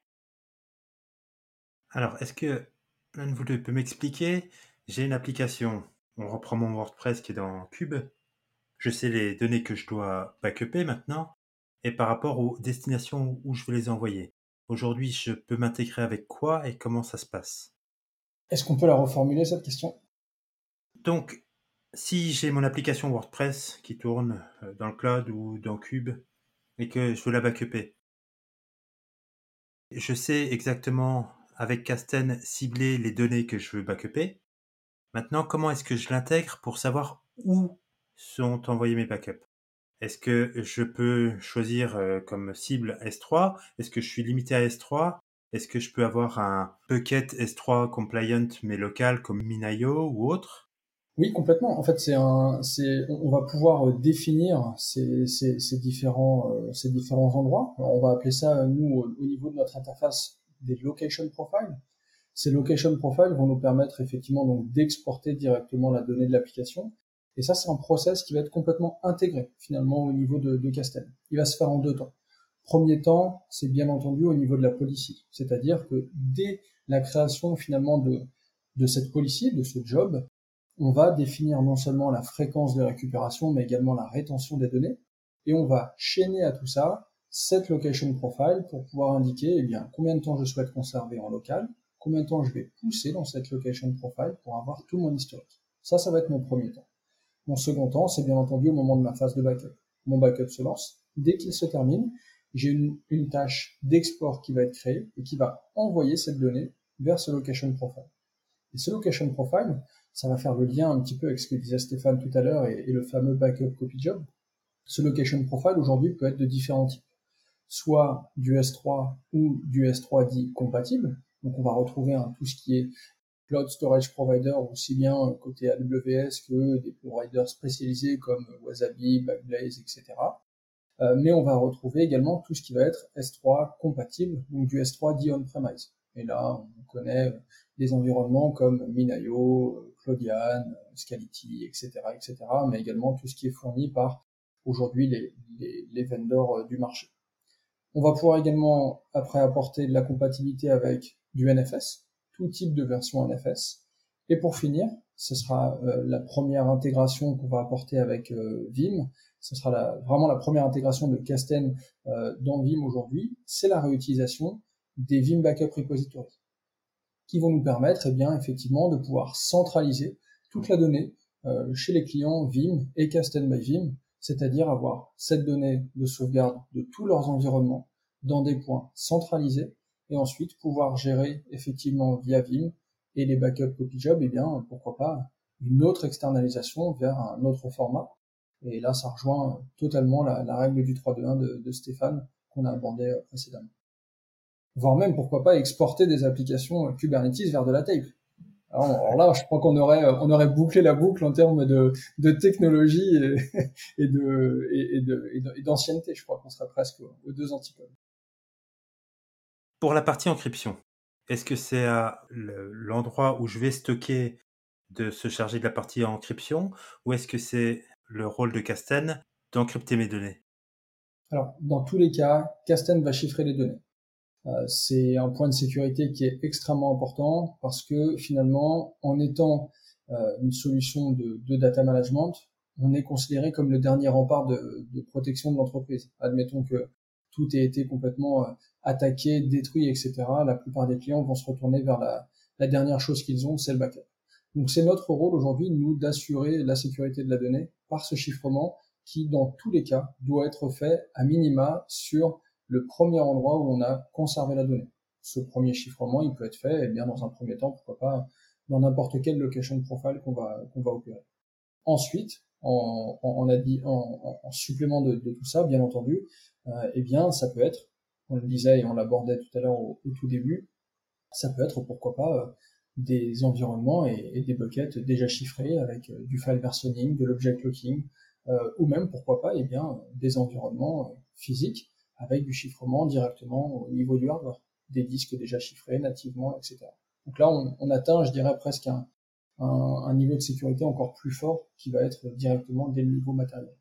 Alors, est-ce que l'un de vous deux peut m'expliquer? J'ai une application, on reprend mon WordPress qui est dans Cube. Je sais les données que je dois backuper maintenant et par rapport aux destinations où je veux les envoyer. Aujourd'hui, je peux m'intégrer avec quoi et comment ça se passe? Est-ce qu'on peut la reformuler, cette question? Donc, si j'ai mon application WordPress qui tourne dans le cloud ou dans Cube et que je veux la backuper, je sais exactement avec Kasten cibler les données que je veux backuper. Maintenant, comment est-ce que je l'intègre pour savoir où sont envoyés mes backups? Est-ce que je peux choisir comme cible S3? Est-ce que je suis limité à S3? Est-ce que je peux avoir un bucket S3 compliant mais local comme Minayo ou autre? Oui, complètement. En fait, on va pouvoir définir ces différents endroits. Alors, on va appeler ça, nous, au niveau de notre interface, des location profiles. Ces location profiles vont nous permettre effectivement donc d'exporter directement la donnée de l'application. Et ça, c'est un process qui va être complètement intégré finalement au niveau de Castel. Il va se faire en 2 temps. Premier temps, c'est bien entendu au niveau de la policy. C'est-à-dire que dès la création finalement de cette policy, de ce job, on va définir non seulement la fréquence de récupération, mais également la rétention des données. Et on va chaîner à tout ça cette location profile pour pouvoir indiquer combien de temps je souhaite conserver en local, combien de temps je vais pousser dans cette location profile pour avoir tout mon historique. Ça va être mon premier temps. Mon second temps, c'est bien entendu au moment de ma phase de backup. Mon backup se lance. Dès qu'il se termine, j'ai une tâche d'export qui va être créée et qui va envoyer cette donnée vers ce location profile. Et ce location profile, ça va faire le lien un petit peu avec ce que disait Stéphane tout à l'heure et le fameux backup copy job. Ce location profile aujourd'hui peut être de différents types. Soit du S3 ou du S3 dit compatible, Donc on va retrouver tout ce qui est cloud storage provider, aussi bien côté AWS que des providers spécialisés comme Wasabi, Backblaze, etc. Mais on va retrouver également tout ce qui va être S3 compatible, donc du S3 dit on-premise. Et là, on connaît des environnements comme Minayo, Cloudian, Scality, etc., etc., mais également tout ce qui est fourni par aujourd'hui les vendors du marché. On va pouvoir également après apporter de la compatibilité avec du NFS, tout type de version NFS. Et pour finir, ce sera la première intégration qu'on va apporter avec Vim. Ce sera vraiment la première intégration de Kasten dans Vim aujourd'hui. C'est la réutilisation des Vim Backup Repositories qui vont nous permettre, effectivement, de pouvoir centraliser toute la donnée chez les clients Vim et Kasten by Vim, c'est-à-dire avoir cette donnée de sauvegarde de tous leurs environnements dans des points centralisés et ensuite pouvoir gérer effectivement via Vim et les backup copy job, pourquoi pas une autre externalisation vers un autre format. Et là, ça rejoint totalement la règle du 3-2-1 de Stéphane qu'on a abordé précédemment. Voire même, pourquoi pas, exporter des applications Kubernetes vers de la tape. Alors là, je crois qu'on aurait bouclé la boucle en termes de technologie et d'ancienneté. Je crois qu'on serait presque aux deux antipodes. Pour la partie encryption, est-ce que c'est à l'endroit où je vais stocker de se charger de la partie encryption, ou est-ce que c'est le rôle de Kasten d'encrypter mes données? Alors, dans tous les cas, Kasten va chiffrer les données. C'est un point de sécurité qui est extrêmement important parce que finalement, en étant une solution de data management, on est considéré comme le dernier rempart de protection de l'entreprise. Admettons que tout ait été complètement attaqué, détruit, etc. La plupart des clients vont se retourner vers la dernière chose qu'ils ont, c'est le backup. Donc c'est notre rôle aujourd'hui, nous, d'assurer la sécurité de la donnée par ce chiffrement qui, dans tous les cas, doit être fait à minima sur le premier endroit où on a conservé la donnée. Ce premier chiffrement, il peut être fait, dans un premier temps, pourquoi pas, dans n'importe quelle location profile qu'on va opérer. Ensuite, en supplément de tout ça, bien entendu, ça peut être, on le disait et on l'abordait tout à l'heure au tout début, ça peut être, pourquoi pas, des environnements et des buckets déjà chiffrés avec du file versionning, de l'object locking, ou même, pourquoi pas, des environnements physiques avec du chiffrement directement au niveau du hardware, des disques déjà chiffrés nativement, etc. Donc là, on atteint, je dirais, presque un niveau de sécurité encore plus fort qui va être directement dès le niveau matériel.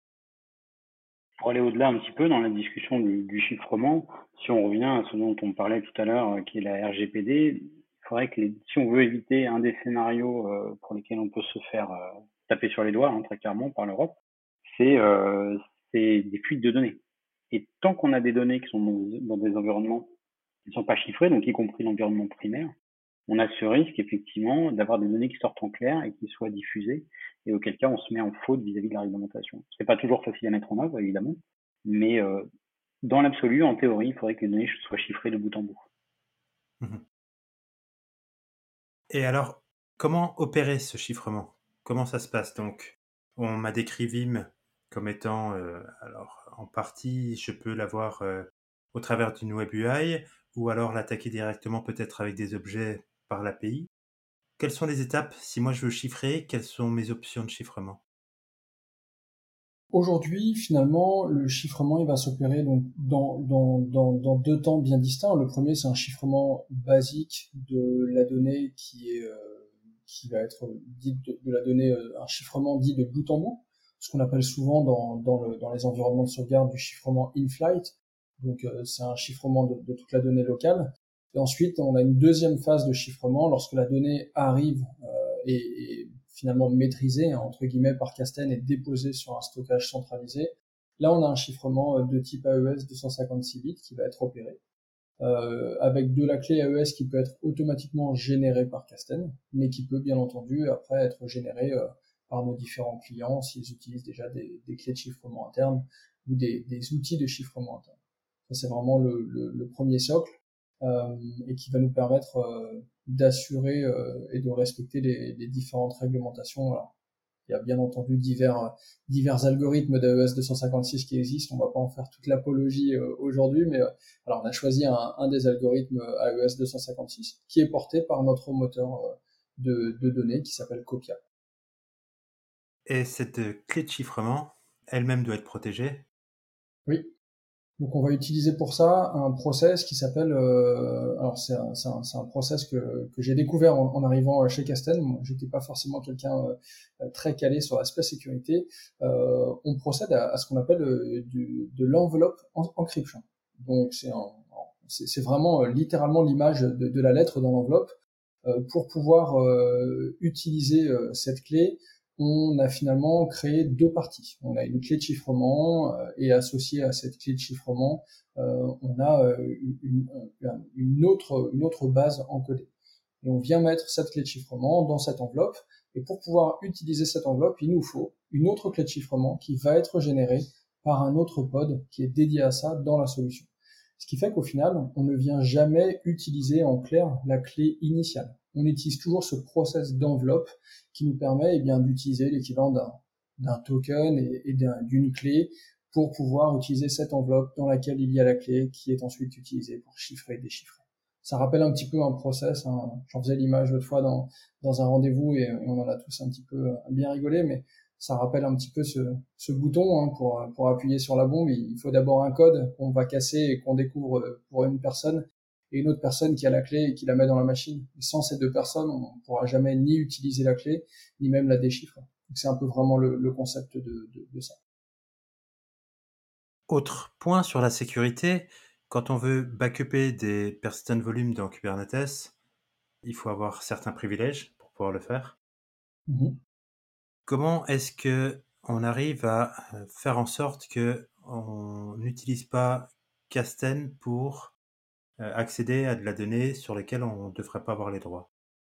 Pour aller au-delà un petit peu dans la discussion du chiffrement, si on revient à ce dont on parlait tout à l'heure, qui est la RGPD, il faudrait que si on veut éviter un des scénarios pour lesquels on peut se faire taper sur les doigts, très clairement, par l'Europe, c'est des fuites de données. Et tant qu'on a des données qui sont dans des environnements qui ne sont pas chiffrés, donc y compris l'environnement primaire, on a ce risque effectivement d'avoir des données qui sortent en clair et qui soient diffusées, et auquel cas on se met en faute vis-à-vis de la réglementation. C'est pas toujours facile à mettre en œuvre, évidemment, mais dans l'absolu, en théorie, il faudrait que les données soient chiffrées de bout en bout. Et alors, comment opérer ce chiffrement? Comment ça se passe? Donc, on m'a décrit Vim comme étant, alors en partie, je peux l'avoir au travers d'une web UI, ou alors l'attaquer directement peut-être avec des objets par l'API. Quelles sont les étapes? Si moi je veux chiffrer, quelles sont mes options de chiffrement? Aujourd'hui, finalement, le chiffrement, il va s'opérer donc dans deux temps bien distincts. Le premier, c'est un chiffrement basique de la donnée qui va être dit de la donnée, un chiffrement dit de bout en bout, ce qu'on appelle souvent dans les environnements de sauvegarde du chiffrement in-flight. Donc, c'est un chiffrement de toute la donnée locale. Et ensuite, on a une deuxième phase de chiffrement lorsque la donnée arrive et finalement maîtrisée, entre guillemets, par Kasten et déposée sur un stockage centralisé. Là, on a un chiffrement de type AES 256 bits qui va être opéré, avec de la clé AES qui peut être automatiquement générée par Kasten, mais qui peut bien entendu après être générée par nos différents clients s'ils utilisent déjà des clés de chiffrement interne ou des outils de chiffrement interne. Ça, c'est vraiment le premier socle. Et qui va nous permettre d'assurer et de respecter les différentes réglementations Il y a bien entendu divers algorithmes d'AES 256 qui existent. On va pas en faire toute l'apologie aujourd'hui, mais alors on a choisi un des algorithmes AES 256 qui est porté par notre moteur de données qui s'appelle Copia. Et cette clé de chiffrement, elle-même doit être protégée? Oui. Donc on va utiliser pour ça un process qui s'appelle, alors c'est un process que j'ai découvert en arrivant chez Casten. Moi, j'étais pas forcément quelqu'un très calé sur l'aspect sécurité. On procède à ce qu'on appelle de l'enveloppe encryption. Donc c'est vraiment littéralement l'image de la lettre dans l'enveloppe. Pour pouvoir utiliser cette clé, on a finalement créé deux parties. On a une clé de chiffrement et associée à cette clé de chiffrement, on a une autre base encodée. Et on vient mettre cette clé de chiffrement dans cette enveloppe. Et pour pouvoir utiliser cette enveloppe, il nous faut une autre clé de chiffrement qui va être générée par un autre pod qui est dédié à ça dans la solution. Ce qui fait qu'au final, on ne vient jamais utiliser en clair la clé initiale. On utilise toujours ce process d'enveloppe qui nous permet d'utiliser l'équivalent d'un token et d'une clé pour pouvoir utiliser cette enveloppe dans laquelle il y a la clé qui est ensuite utilisée pour chiffrer et déchiffrer. Ça rappelle un petit peu un process, hein. J'en faisais l'image l'autre fois dans un rendez-vous et on en a tous un petit peu bien rigolé, mais ça rappelle un petit peu ce bouton, hein, pour appuyer sur la bombe. Il faut d'abord un code qu'on va casser et qu'on découvre pour une personne et une autre personne qui a la clé et qui la met dans la machine. Et sans ces deux personnes, on ne pourra jamais ni utiliser la clé, ni même la déchiffrer. Donc c'est un peu vraiment le concept de ça. Autre point sur la sécurité, quand on veut backuper des persistent volumes dans Kubernetes, il faut avoir certains privilèges pour pouvoir le faire. Mm-hmm. Comment est-ce que on arrive à faire en sorte que on n'utilise pas Kasten pour accéder à de la donnée sur laquelle on ne devrait pas avoir les droits?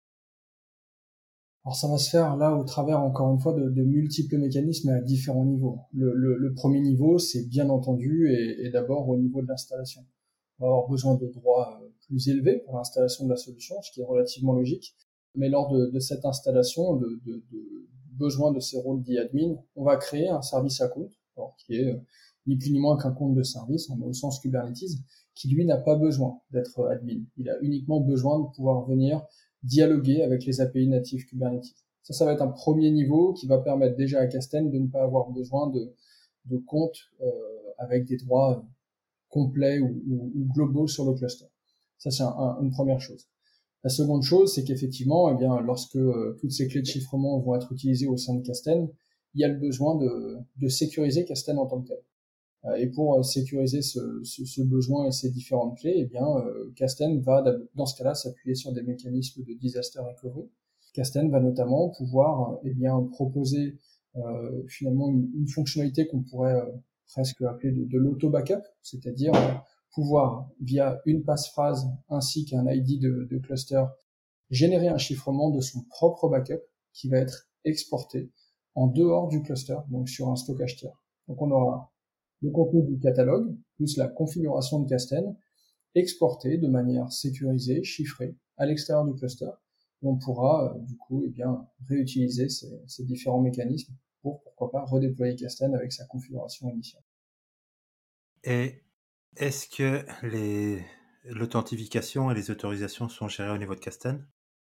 Alors ça va se faire là au travers encore une fois de multiples mécanismes à différents niveaux. Le premier niveau, c'est bien entendu et d'abord au niveau de l'installation. On va avoir besoin de droits plus élevés pour l'installation de la solution, ce qui est relativement logique. Mais lors de cette installation, de besoin de ces rôles d'admin, on va créer un service à compte, qui est ni plus ni moins qu'un compte de service, au sens Kubernetes, qui lui n'a pas besoin d'être admin. Il a uniquement besoin de pouvoir venir dialoguer avec les API natifs Kubernetes. Ça va être un premier niveau qui va permettre déjà à Kasten de ne pas avoir besoin de comptes avec des droits complets ou globaux sur le cluster. Ça, c'est une première chose. La seconde chose, c'est qu'effectivement, lorsque toutes ces clés de chiffrement vont être utilisées au sein de Kasten, il y a le besoin de sécuriser Kasten en tant que tel. Et pour sécuriser ce besoin et ces différentes clés, Kasten va, dans ce cas-là, s'appuyer sur des mécanismes de disaster recovery. Kasten va notamment pouvoir proposer finalement une fonctionnalité qu'on pourrait presque appeler de l'auto-backup, c'est-à-dire pouvoir, via une passphrase ainsi qu'un ID de cluster, générer un chiffrement de son propre backup qui va être exporté en dehors du cluster, donc sur un stockage tiers. Donc on aura le contenu du catalogue, plus la configuration de Kasten, exporté de manière sécurisée, chiffrée, à l'extérieur du cluster. Et on pourra, réutiliser ces différents mécanismes pour, pourquoi pas, redéployer Kasten avec sa configuration initiale. Et est-ce que l'authentification et les autorisations sont gérées au niveau de Kasten?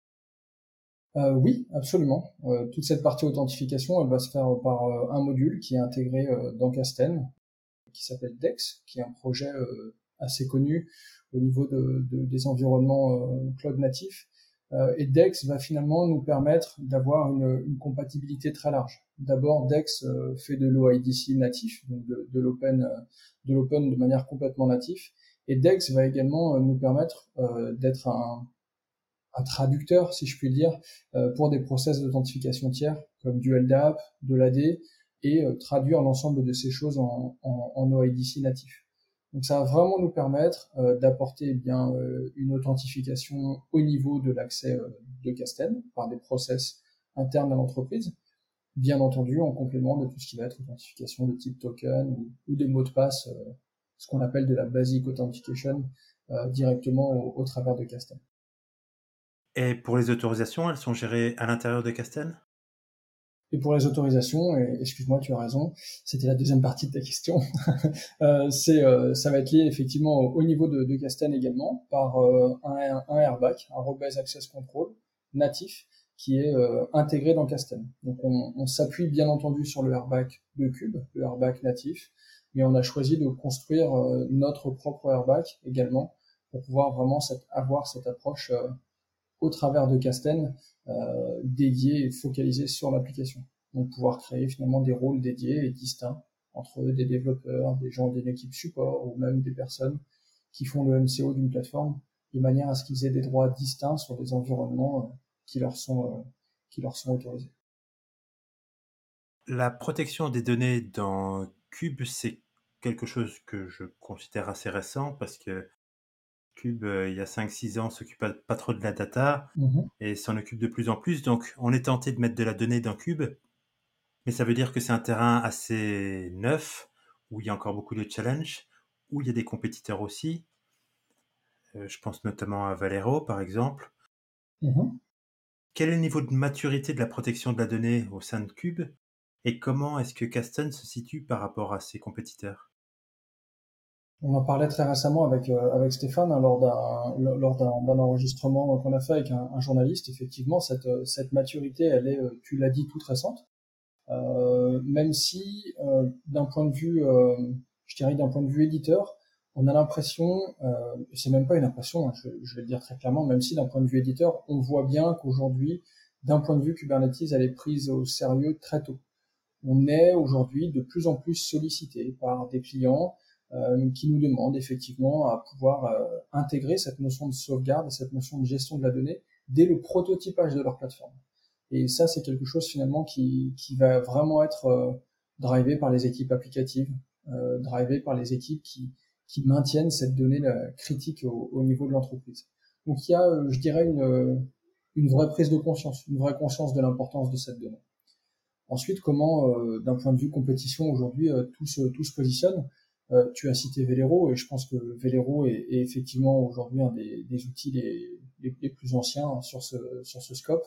Oui, absolument. Toute cette partie authentification, elle va se faire par un module qui est intégré dans Kasten, qui s'appelle DEX, qui est un projet assez connu au niveau des environnements cloud natifs. Et DEX va finalement nous permettre d'avoir une compatibilité très large. D'abord, DEX fait de l'OIDC natif, donc de l'open de manière complètement natif. Et DEX va également nous permettre d'être un traducteur, si je puis dire, pour des process d'authentification tiers, comme du LDAP, de l'AD, et traduire l'ensemble de ces choses en OIDC natif. Donc ça va vraiment nous permettre d'apporter une authentification au niveau de l'accès de Kasten par des process internes à l'entreprise, bien entendu en complément de tout ce qui va être authentification de type token ou des mots de passe, ce qu'on appelle de la basic authentication, directement au travers de Kasten. Et pour les autorisations, elles sont gérées à l'intérieur de Kasten? Et pour les autorisations, et excuse-moi, tu as raison, c'était la deuxième partie de ta question. Ça va être lié effectivement au niveau de Kasten également par un airbag, un Role-Based Access Control natif qui est intégré dans Kasten. Donc on s'appuie bien entendu sur le airbag de Cube, le airbag natif, mais on a choisi de construire notre propre airbag également pour pouvoir vraiment avoir cette approche au travers de Kasten dédiée et focalisée sur l'application. Donc pouvoir créer finalement des rôles dédiés et distincts entre des développeurs, des gens d'une équipe support ou même des personnes qui font le MCO d'une plateforme de manière à ce qu'ils aient des droits distincts sur des environnements qui leur sont autorisés. La protection des données dans Cube, c'est quelque chose que je considère assez récent parce que Cube, il y a 5-6 ans, s'occupe pas trop de la data et s'en occupe de plus en plus. Donc, on est tenté de mettre de la donnée dans Cube, mais ça veut dire que c'est un terrain assez neuf, où il y a encore beaucoup de challenges, où il y a des compétiteurs aussi. Je pense notamment à Valero, par exemple. Quel est le niveau de maturité de la protection de la donnée au sein de Cube et comment est-ce que Kasten se situe par rapport à ses compétiteurs? On en parlait très récemment avec Stéphane hein, lors d'un enregistrement qu'on a fait avec un journaliste. Effectivement, cette maturité, elle est, tu l'as dit, toute récente. Même si d'un point de vue, je dirais d'un point de vue éditeur, on a l'impression, c'est même pas une impression, hein, je vais le dire très clairement, même si d'un point de vue éditeur, on voit bien qu'aujourd'hui, d'un point de vue Kubernetes, elle est prise au sérieux très tôt. On est aujourd'hui de plus en plus sollicité par des clients qui nous demandent effectivement à pouvoir intégrer cette notion de sauvegarde et cette notion de gestion de la donnée dès le prototypage de leur plateforme. Et ça, c'est quelque chose finalement qui va vraiment être drivé par les équipes applicatives, drivé par les équipes qui maintiennent cette donnée critique au niveau de l'entreprise. Donc il y a, je dirais, une vraie prise de conscience, une vraie conscience de l'importance de cette donnée. Ensuite, comment, d'un point de vue compétition aujourd'hui, tout se positionne. Tu as cité Velero et je pense que Velero est effectivement aujourd'hui un des outils les plus anciens sur ce scope.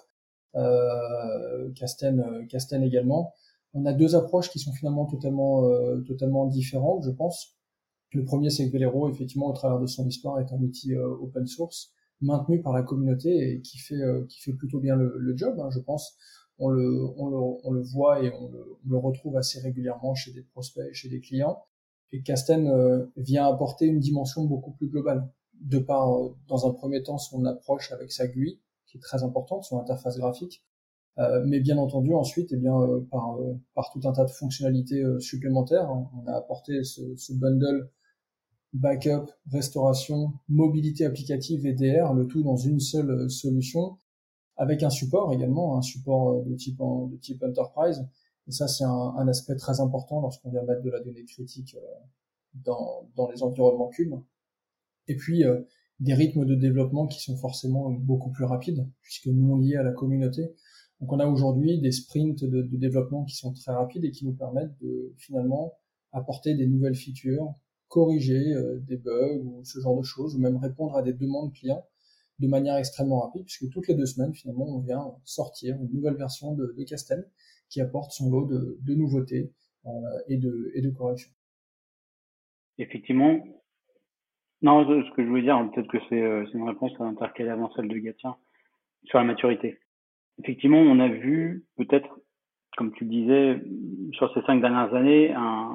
Kasten également. On a deux approches qui sont finalement totalement différentes, je pense. Le premier, c'est que Velero, effectivement, au travers de son histoire, est un outil open source maintenu par la communauté et qui fait plutôt bien le job, hein, je pense. On le voit et on le retrouve assez régulièrement chez des prospects, chez des clients. Et Kasten vient apporter une dimension beaucoup plus globale, de par, dans un premier temps, son approche avec sa GUI, qui est très importante, son interface graphique, mais bien entendu ensuite, eh bien, par tout un tas de fonctionnalités supplémentaires, hein. On a apporté ce bundle backup, restauration, mobilité applicative et DR, le tout dans une seule solution, avec un support également, un support de type enterprise. Et ça, c'est un aspect très important lorsqu'on vient mettre de la donnée critique dans les environnements Cube. Et puis, des rythmes de développement qui sont forcément beaucoup plus rapides, puisque non liés à la communauté. Donc on a aujourd'hui des sprints de développement qui sont très rapides et qui nous permettent de finalement apporter des nouvelles features, corriger des bugs ou ce genre de choses, ou même répondre à des demandes clients de manière extrêmement rapide, puisque toutes les 2 semaines, finalement, on vient sortir une nouvelle version de Kasten qui apporte son lot de nouveautés et de corrections. Effectivement. Non, ce que je voulais dire, peut-être que c'est une réponse à intercaler avant celle de Gatien, sur la maturité. Effectivement, on a vu peut-être, comme tu le disais, sur ces 5 dernières années,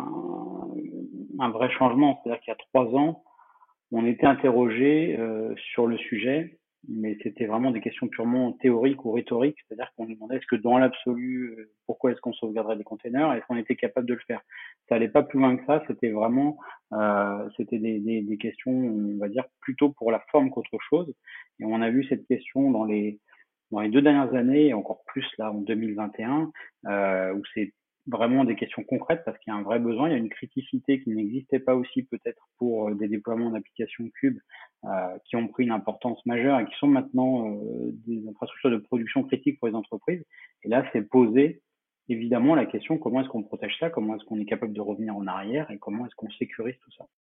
un vrai changement. C'est-à-dire qu'il y a 3 ans, on était interrogé sur le sujet, mais c'était vraiment des questions purement théoriques ou rhétoriques. C'est-à-dire qu'on nous demandait est-ce que dans l'absolu, pourquoi est-ce qu'on sauvegarderait des containers? Est-ce qu'on était capable de le faire? Ça allait pas plus loin que ça. C'était vraiment, c'était des questions, on va dire, plutôt pour la forme qu'autre chose. Et on a vu cette question dans les 2 dernières années, et encore plus là en 2021, où c'est vraiment des questions concrètes parce qu'il y a un vrai besoin, il y a une criticité qui n'existait pas aussi peut-être pour des déploiements d'applications Cube qui ont pris une importance majeure et qui sont maintenant des infrastructures de production critiques pour les entreprises. Et là, c'est posé évidemment la question comment est-ce qu'on protège ça, comment est-ce qu'on est capable de revenir en arrière et comment est-ce qu'on sécurise tout ça.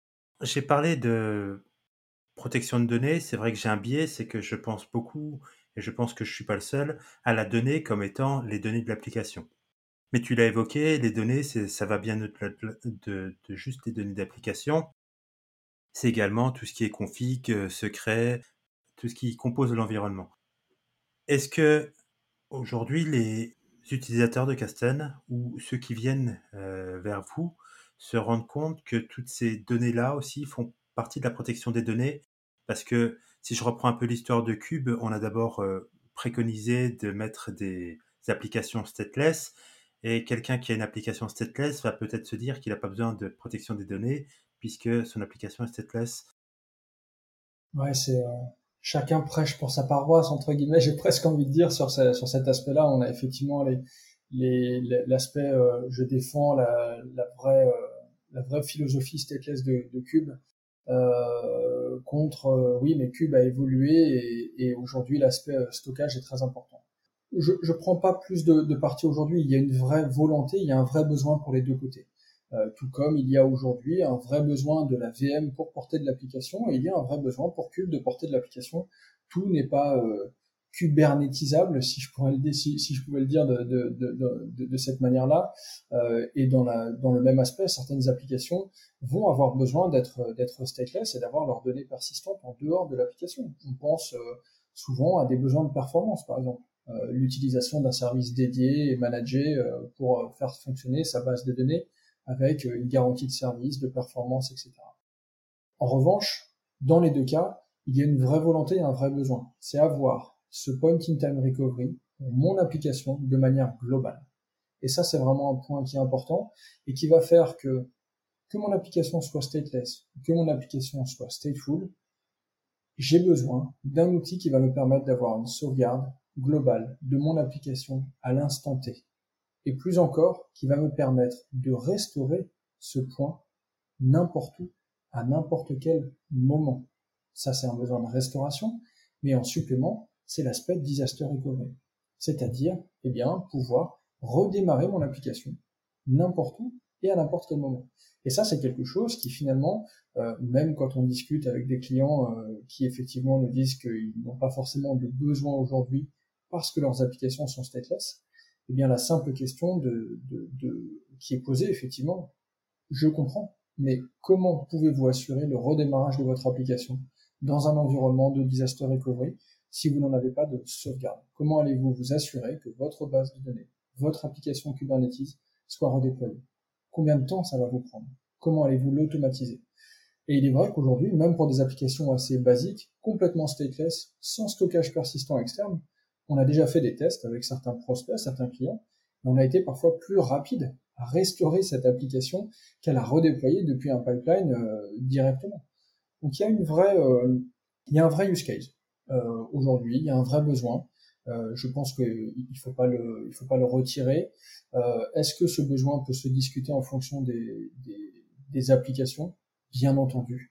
J'ai parlé de protection de données, c'est vrai que j'ai un biais, c'est que je pense beaucoup et je pense que je suis pas le seul, à la donner comme étant les données de l'application. Mais tu l'as évoqué, les données, ça va bien au-delà de juste les données d'application. C'est également tout ce qui est config, secret, tout ce qui compose l'environnement. Est-ce que aujourd'hui les utilisateurs de Kasten ou ceux qui viennent vers vous se rendent compte que toutes ces données-là aussi font partie de la protection des données? Parce que si je reprends un peu l'histoire de Cube, on a d'abord préconisé de mettre des applications stateless, et quelqu'un qui a une application stateless va peut-être se dire qu'il n'a pas besoin de protection des données puisque son application est stateless. Ouais, chacun prêche pour sa paroisse, entre guillemets, j'ai presque envie de dire, sur cet aspect-là. On a effectivement l'aspect je défends la vraie philosophie stateless de Cube, contre oui, mais Cube a évolué, et aujourd'hui l'aspect stockage est très important. Je prends pas plus de parti aujourd'hui. Il y a une vraie volonté, il y a un vrai besoin pour les deux côtés. Tout comme il y a aujourd'hui un vrai besoin de la VM pour porter de l'application, et il y a un vrai besoin pour Cube de porter de l'application. Tout n'est pas kubernétisable, si je pouvais le dire de cette manière-là. Et dans le même aspect, certaines applications vont avoir besoin d'être stateless et d'avoir leurs données persistantes en dehors de l'application. On pense souvent à des besoins de performance, par exemple. L'utilisation d'un service dédié et managé pour faire fonctionner sa base de données avec une garantie de service, de performance, etc. En revanche, dans les deux cas, il y a une vraie volonté et un vrai besoin. C'est avoir ce point-in-time recovery pour mon application de manière globale. Et ça, c'est vraiment un point qui est important et qui va faire que mon application soit stateless, que mon application soit stateful, j'ai besoin d'un outil qui va me permettre d'avoir une sauvegarde globale de mon application à l'instant T. Et plus encore, qui va me permettre de restaurer ce point n'importe où, à n'importe quel moment. Ça, c'est un besoin de restauration, mais en supplément, c'est l'aspect disaster recovery. C'est-à-dire, eh bien, pouvoir redémarrer mon application n'importe où et à n'importe quel moment. Et ça, c'est quelque chose qui finalement, même quand on discute avec des clients qui effectivement nous disent qu'ils n'ont pas forcément de besoin aujourd'hui parce que leurs applications sont stateless, eh bien la simple question qui est posée, effectivement, je comprends, mais comment pouvez-vous assurer le redémarrage de votre application dans un environnement de disaster recovery si vous n'en avez pas de sauvegarde? Comment allez-vous vous assurer que votre base de données, votre application Kubernetes soit redéployée? Combien de temps ça va vous prendre? Comment allez-vous l'automatiser? Et il est vrai qu'aujourd'hui, même pour des applications assez basiques, complètement stateless, sans stockage persistant externe, on a déjà fait des tests avec certains prospects, certains clients, et on a été parfois plus rapide à restaurer cette application qu'à la redéployer depuis un pipeline directement. Donc il y a un vrai use case aujourd'hui, il y a un vrai besoin. Je pense qu'il faut pas le retirer. Est-ce que ce besoin peut se discuter en fonction des applications? Bien entendu.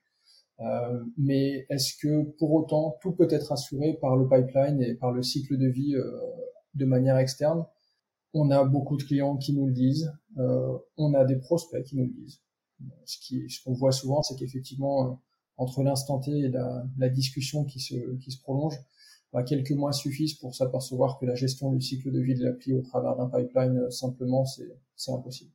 Mais est-ce que pour autant tout peut être assuré par le pipeline et par le cycle de vie de manière externe? On a beaucoup de clients qui nous le disent, on a des prospects qui nous le disent. Ce qu'on voit souvent, c'est qu'effectivement, entre l'instant T et la discussion qui se prolonge, quelques mois suffisent pour s'apercevoir que la gestion du cycle de vie de l'appli au travers d'un pipeline, simplement, c'est impossible.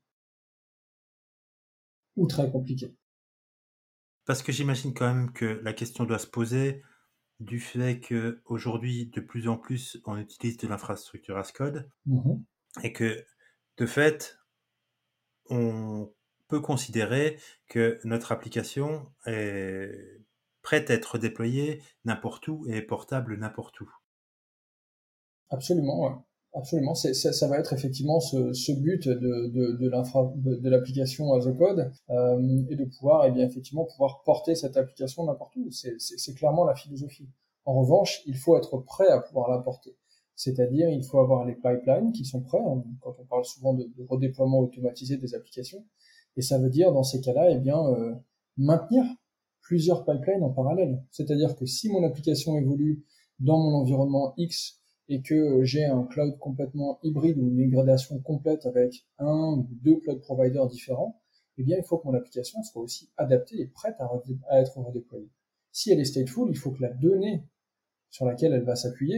Ou très compliqué. Parce que j'imagine quand même que la question doit se poser du fait qu'aujourd'hui, de plus en plus, on utilise de l'infrastructure as code, et que, de fait, on peut considérer que notre application est prête à être déployée n'importe où et portable n'importe où. Absolument, ouais. Absolument. Ça va être effectivement ce but de l'application as a code, et de pouvoir, eh bien, effectivement, pouvoir porter cette application n'importe où. C'est clairement la philosophie. En revanche, il faut être prêt à pouvoir la porter. C'est-à-dire, il faut avoir les pipelines qui sont prêts, hein, quand on parle souvent de redéploiement automatisé des applications. Et ça veut dire, dans ces cas-là, eh bien, maintenir plusieurs pipelines en parallèle. C'est-à-dire que si mon application évolue dans mon environnement X, et que j'ai un cloud complètement hybride ou une migration complète avec un ou deux cloud providers différents, eh bien, il faut que mon application soit aussi adaptée et prête à être redéployée. Si elle est stateful, il faut que la donnée sur laquelle elle va s'appuyer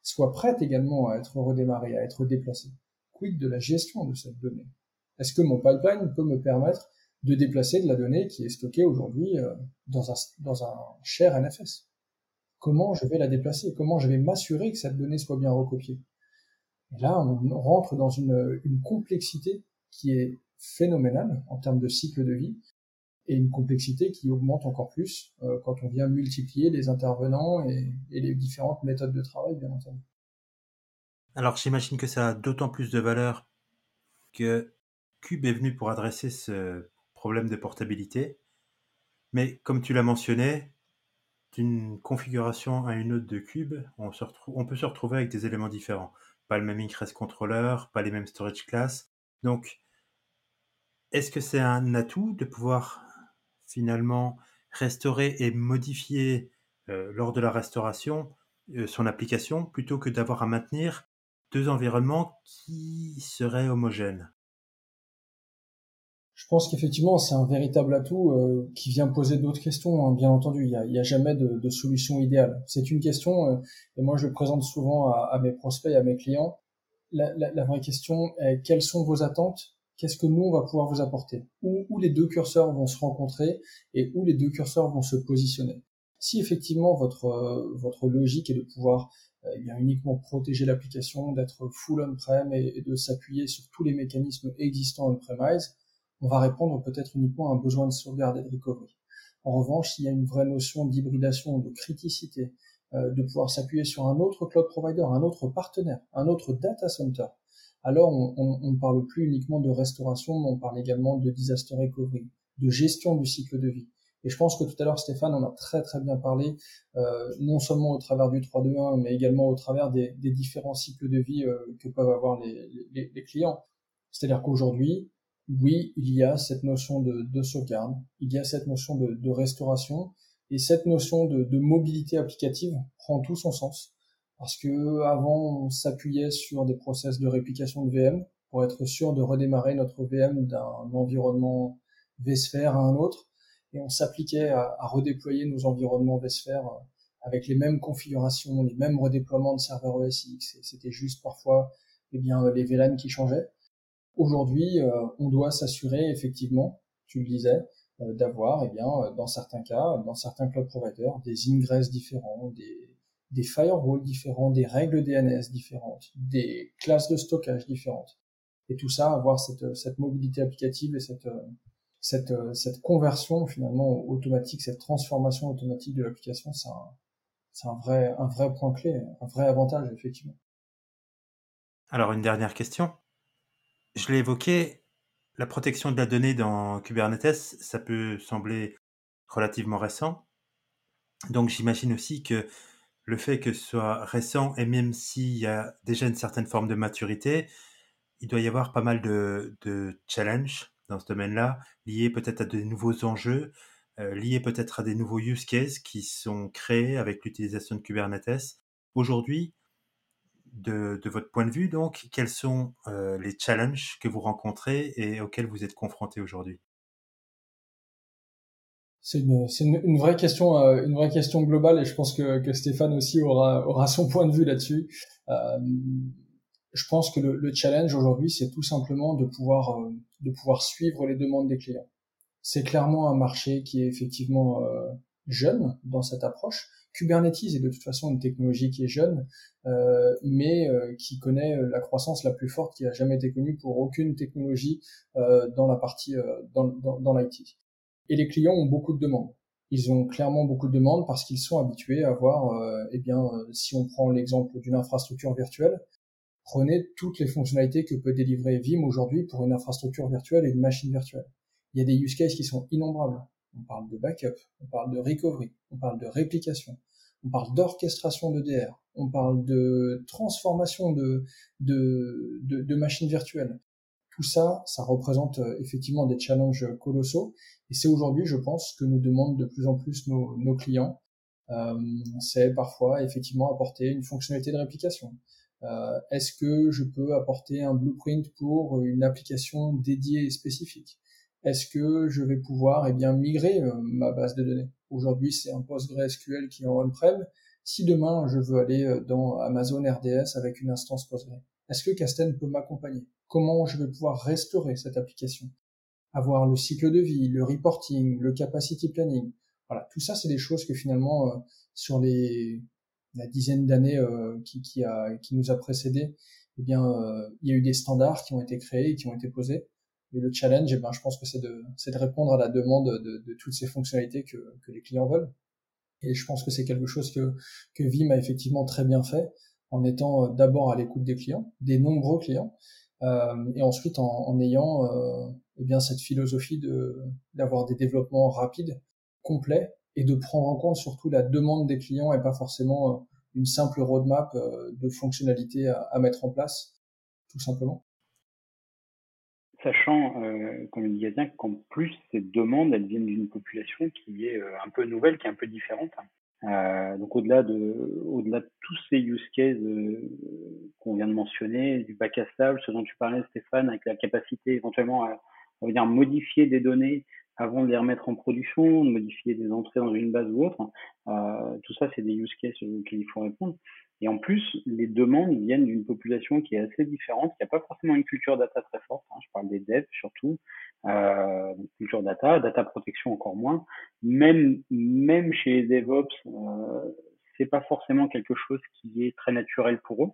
soit prête également à être redémarrée, à être déplacée. Quid de la gestion de cette donnée? Est-ce que mon pipeline peut me permettre de déplacer de la donnée qui est stockée aujourd'hui dans un share NFS? Comment je vais la déplacer? Comment je vais m'assurer que cette donnée soit bien recopiée? Et là, on rentre dans une complexité qui est phénoménale en termes de cycle de vie, et une complexité qui augmente encore plus quand on vient multiplier les intervenants et les différentes méthodes de travail, bien entendu. Alors j'imagine que ça a d'autant plus de valeur que Cube est venu pour adresser ce problème de portabilité, mais comme tu l'as mentionné, d'une configuration à une autre de Cube, on peut se retrouver avec des éléments différents. Pas le même ingress controller, pas les mêmes storage classes. Donc, est-ce que c'est un atout de pouvoir finalement restaurer et modifier lors de la restauration son application plutôt que d'avoir à maintenir deux environnements qui seraient homogènes? Je pense qu'effectivement, c'est un véritable atout qui vient poser d'autres questions, hein, bien entendu. Il y a jamais de solution idéale. C'est une question, et moi je le présente souvent à mes prospects, à mes clients. La vraie question est quelles sont vos attentes? Qu'est-ce que nous, on va pouvoir vous apporter? Où les deux curseurs vont se rencontrer et où les deux curseurs vont se positionner. Si effectivement votre logique est de pouvoir bien uniquement protéger l'application, d'être full on-prem et de s'appuyer sur tous les mécanismes existants on-premise, on va répondre peut-être uniquement à un besoin de sauvegarde et de recovery. En revanche, s'il y a une vraie notion d'hybridation, de criticité, de pouvoir s'appuyer sur un autre cloud provider, un autre partenaire, un autre data center, alors on ne parle plus uniquement de restauration, mais on parle également de disaster recovery, de gestion du cycle de vie. Et je pense que tout à l'heure, Stéphane en a très très bien parlé, non seulement au travers du 3-2-1, mais également au travers des différents cycles de vie que peuvent avoir les clients. C'est-à-dire qu'aujourd'hui, oui, il y a cette notion de sauvegarde, il y a cette notion de restauration, et cette notion de mobilité applicative prend tout son sens. Parce que avant, on s'appuyait sur des process de réplication de VM pour être sûr de redémarrer notre VM d'un environnement vSphere à un autre, et on s'appliquait à redéployer nos environnements vSphere avec les mêmes configurations, les mêmes redéploiements de serveurs ESX, et c'était juste parfois eh bien, les VLAN qui changeaient. Aujourd'hui, on doit s'assurer effectivement, tu le disais, d'avoir, eh bien, dans certains cas, dans certains cloud providers, des ingress différents, des firewalls différents, des règles DNS différentes, des classes de stockage différentes. Et tout ça, avoir cette mobilité applicative et cette conversion finalement automatique, cette transformation automatique de l'application, c'est un vrai point clé, un vrai avantage effectivement. Alors une dernière question. Je l'ai évoqué, la protection de la donnée dans Kubernetes, ça peut sembler relativement récent. Donc j'imagine aussi que le fait que ce soit récent, et même s'il y a déjà une certaine forme de maturité, il doit y avoir pas mal de challenges dans ce domaine-là, liés peut-être à de nouveaux enjeux, liés peut-être à des nouveaux use cases qui sont créés avec l'utilisation de Kubernetes. Aujourd'hui, de votre point de vue, donc, quels sont les challenges que vous rencontrez et auxquels vous êtes confrontés aujourd'hui? C'est une vraie question globale, et je pense que Stéphane aussi aura son point de vue là-dessus. Je pense que le challenge aujourd'hui, c'est tout simplement de pouvoir suivre les demandes des clients. C'est clairement un marché qui est effectivement jeune dans cette approche. Kubernetes est de toute façon une technologie qui est jeune, mais qui connaît la croissance la plus forte qui a jamais été connue pour aucune technologie dans la partie dans l'IT. Et les clients ont beaucoup de demandes. Ils ont clairement beaucoup de demandes parce qu'ils sont habitués à avoir, si on prend l'exemple d'une infrastructure virtuelle, prenez toutes les fonctionnalités que peut délivrer Vim aujourd'hui pour une infrastructure virtuelle et une machine virtuelle. Il y a des use cases qui sont innombrables. On parle de backup, on parle de recovery, on parle de réplication, on parle d'orchestration d'EDR, on parle de transformation de machines virtuelles. Tout ça, ça représente effectivement des challenges colossaux, et c'est aujourd'hui, je pense, ce que nous demandent de plus en plus nos clients. C'est parfois effectivement apporter une fonctionnalité de réplication. Est-ce que je peux apporter un blueprint pour une application dédiée et spécifique? Est-ce que je vais pouvoir migrer ma base de données? Aujourd'hui, c'est un PostgreSQL qui est en on-prem. Si demain je veux aller dans Amazon RDS avec une instance Postgre, est-ce que Kasten peut m'accompagner? Comment je vais pouvoir restaurer cette application? Avoir le cycle de vie, le reporting, le capacity planning. Voilà, tout ça, c'est des choses que finalement, sur la dizaine d'années qui nous a précédés, eh bien, il y a eu des standards qui ont été créés et qui ont été posés. Et le challenge, eh ben, je pense que c'est de répondre à la demande de toutes ces fonctionnalités que les clients veulent. Et je pense que c'est quelque chose que Vim a effectivement très bien fait, en étant d'abord à l'écoute des clients, des nombreux clients, et ensuite en ayant eh bien cette philosophie d'avoir des développements rapides, complets, et de prendre en compte surtout la demande des clients et pas forcément une simple roadmap de fonctionnalités à mettre en place, tout simplement. Sachant, comme il dit Gazien, qu'en plus, ces demandes, elles viennent d'une population qui est un peu nouvelle, qui est un peu différente. Donc au-delà de tous ces use cases qu'on vient de mentionner, du bac à sable, ce dont tu parlais, Stéphane, avec la capacité éventuellement à, on va dire, modifier des données avant de les remettre en production, de modifier des entrées dans une base ou autre, tout ça, c'est des use cases auxquels il faut répondre. Et en plus, les demandes viennent d'une population qui est assez différente, qui n'a pas forcément une culture data très forte. Je parle des devs surtout, culture data protection encore moins. Même chez les DevOps, c'est pas forcément quelque chose qui est très naturel pour eux.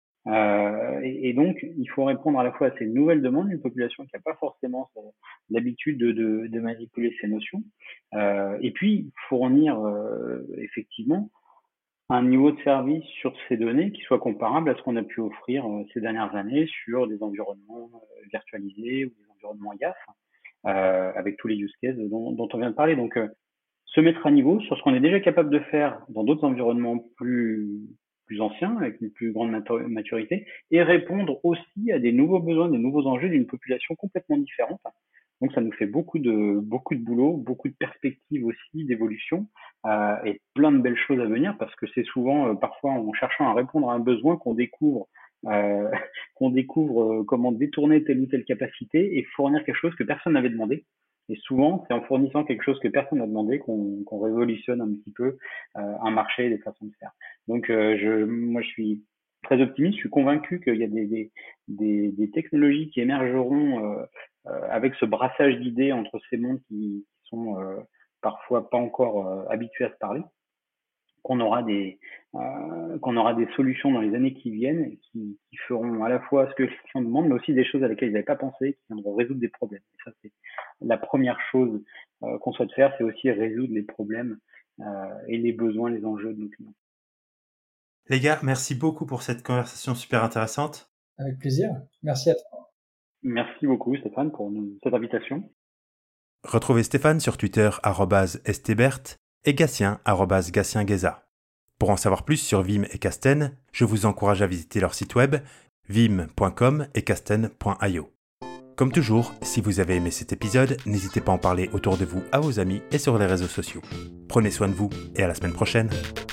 Et donc, il faut répondre à la fois à ces nouvelles demandes d'une population qui n'a pas forcément l'habitude de manipuler ces notions, et puis fournir effectivement un niveau de service sur ces données qui soit comparable à ce qu'on a pu offrir ces dernières années sur des environnements virtualisés ou des environnements IaaS, avec tous les use cases dont on vient de parler. Donc, se mettre à niveau sur ce qu'on est déjà capable de faire dans d'autres environnements plus anciens, avec une plus grande maturité, et répondre aussi à des nouveaux besoins, des nouveaux enjeux d'une population complètement différente. Donc ça nous fait beaucoup de boulot, beaucoup de perspectives aussi d'évolution, et plein de belles choses à venir, parce que c'est souvent parfois en cherchant à répondre à un besoin qu'on découvre comment détourner telle ou telle capacité et fournir quelque chose que personne n'avait demandé. Et souvent, c'est en fournissant quelque chose que personne n'a demandé qu'on révolutionne un petit peu un marché et des façons de faire. Donc, moi, je suis très optimiste. Je suis convaincu qu'il y a des technologies qui émergeront avec ce brassage d'idées entre ces mondes qui sont parfois pas encore habitués à se parler. Qu'on aura des solutions dans les années qui viennent qui feront à la fois ce que les clients demandent, mais aussi des choses à lesquelles ils n'avaient pas pensé, qui viendront résoudre des problèmes. Et ça, c'est la première chose qu'on souhaite faire, c'est aussi résoudre les problèmes et les besoins, les enjeux de nos clients. Les gars, merci beaucoup pour cette conversation super intéressante. Avec plaisir. Merci à toi. Merci beaucoup, Stéphane, pour cette invitation. Retrouvez Stéphane sur Twitter @stbert et Gatien @GatienGeza. Pour en savoir plus sur Vim et Kasten, je vous encourage à visiter leur site web vim.com et kasten.io. Comme toujours, si vous avez aimé cet épisode, n'hésitez pas à en parler autour de vous, à vos amis et sur les réseaux sociaux. Prenez soin de vous et à la semaine prochaine.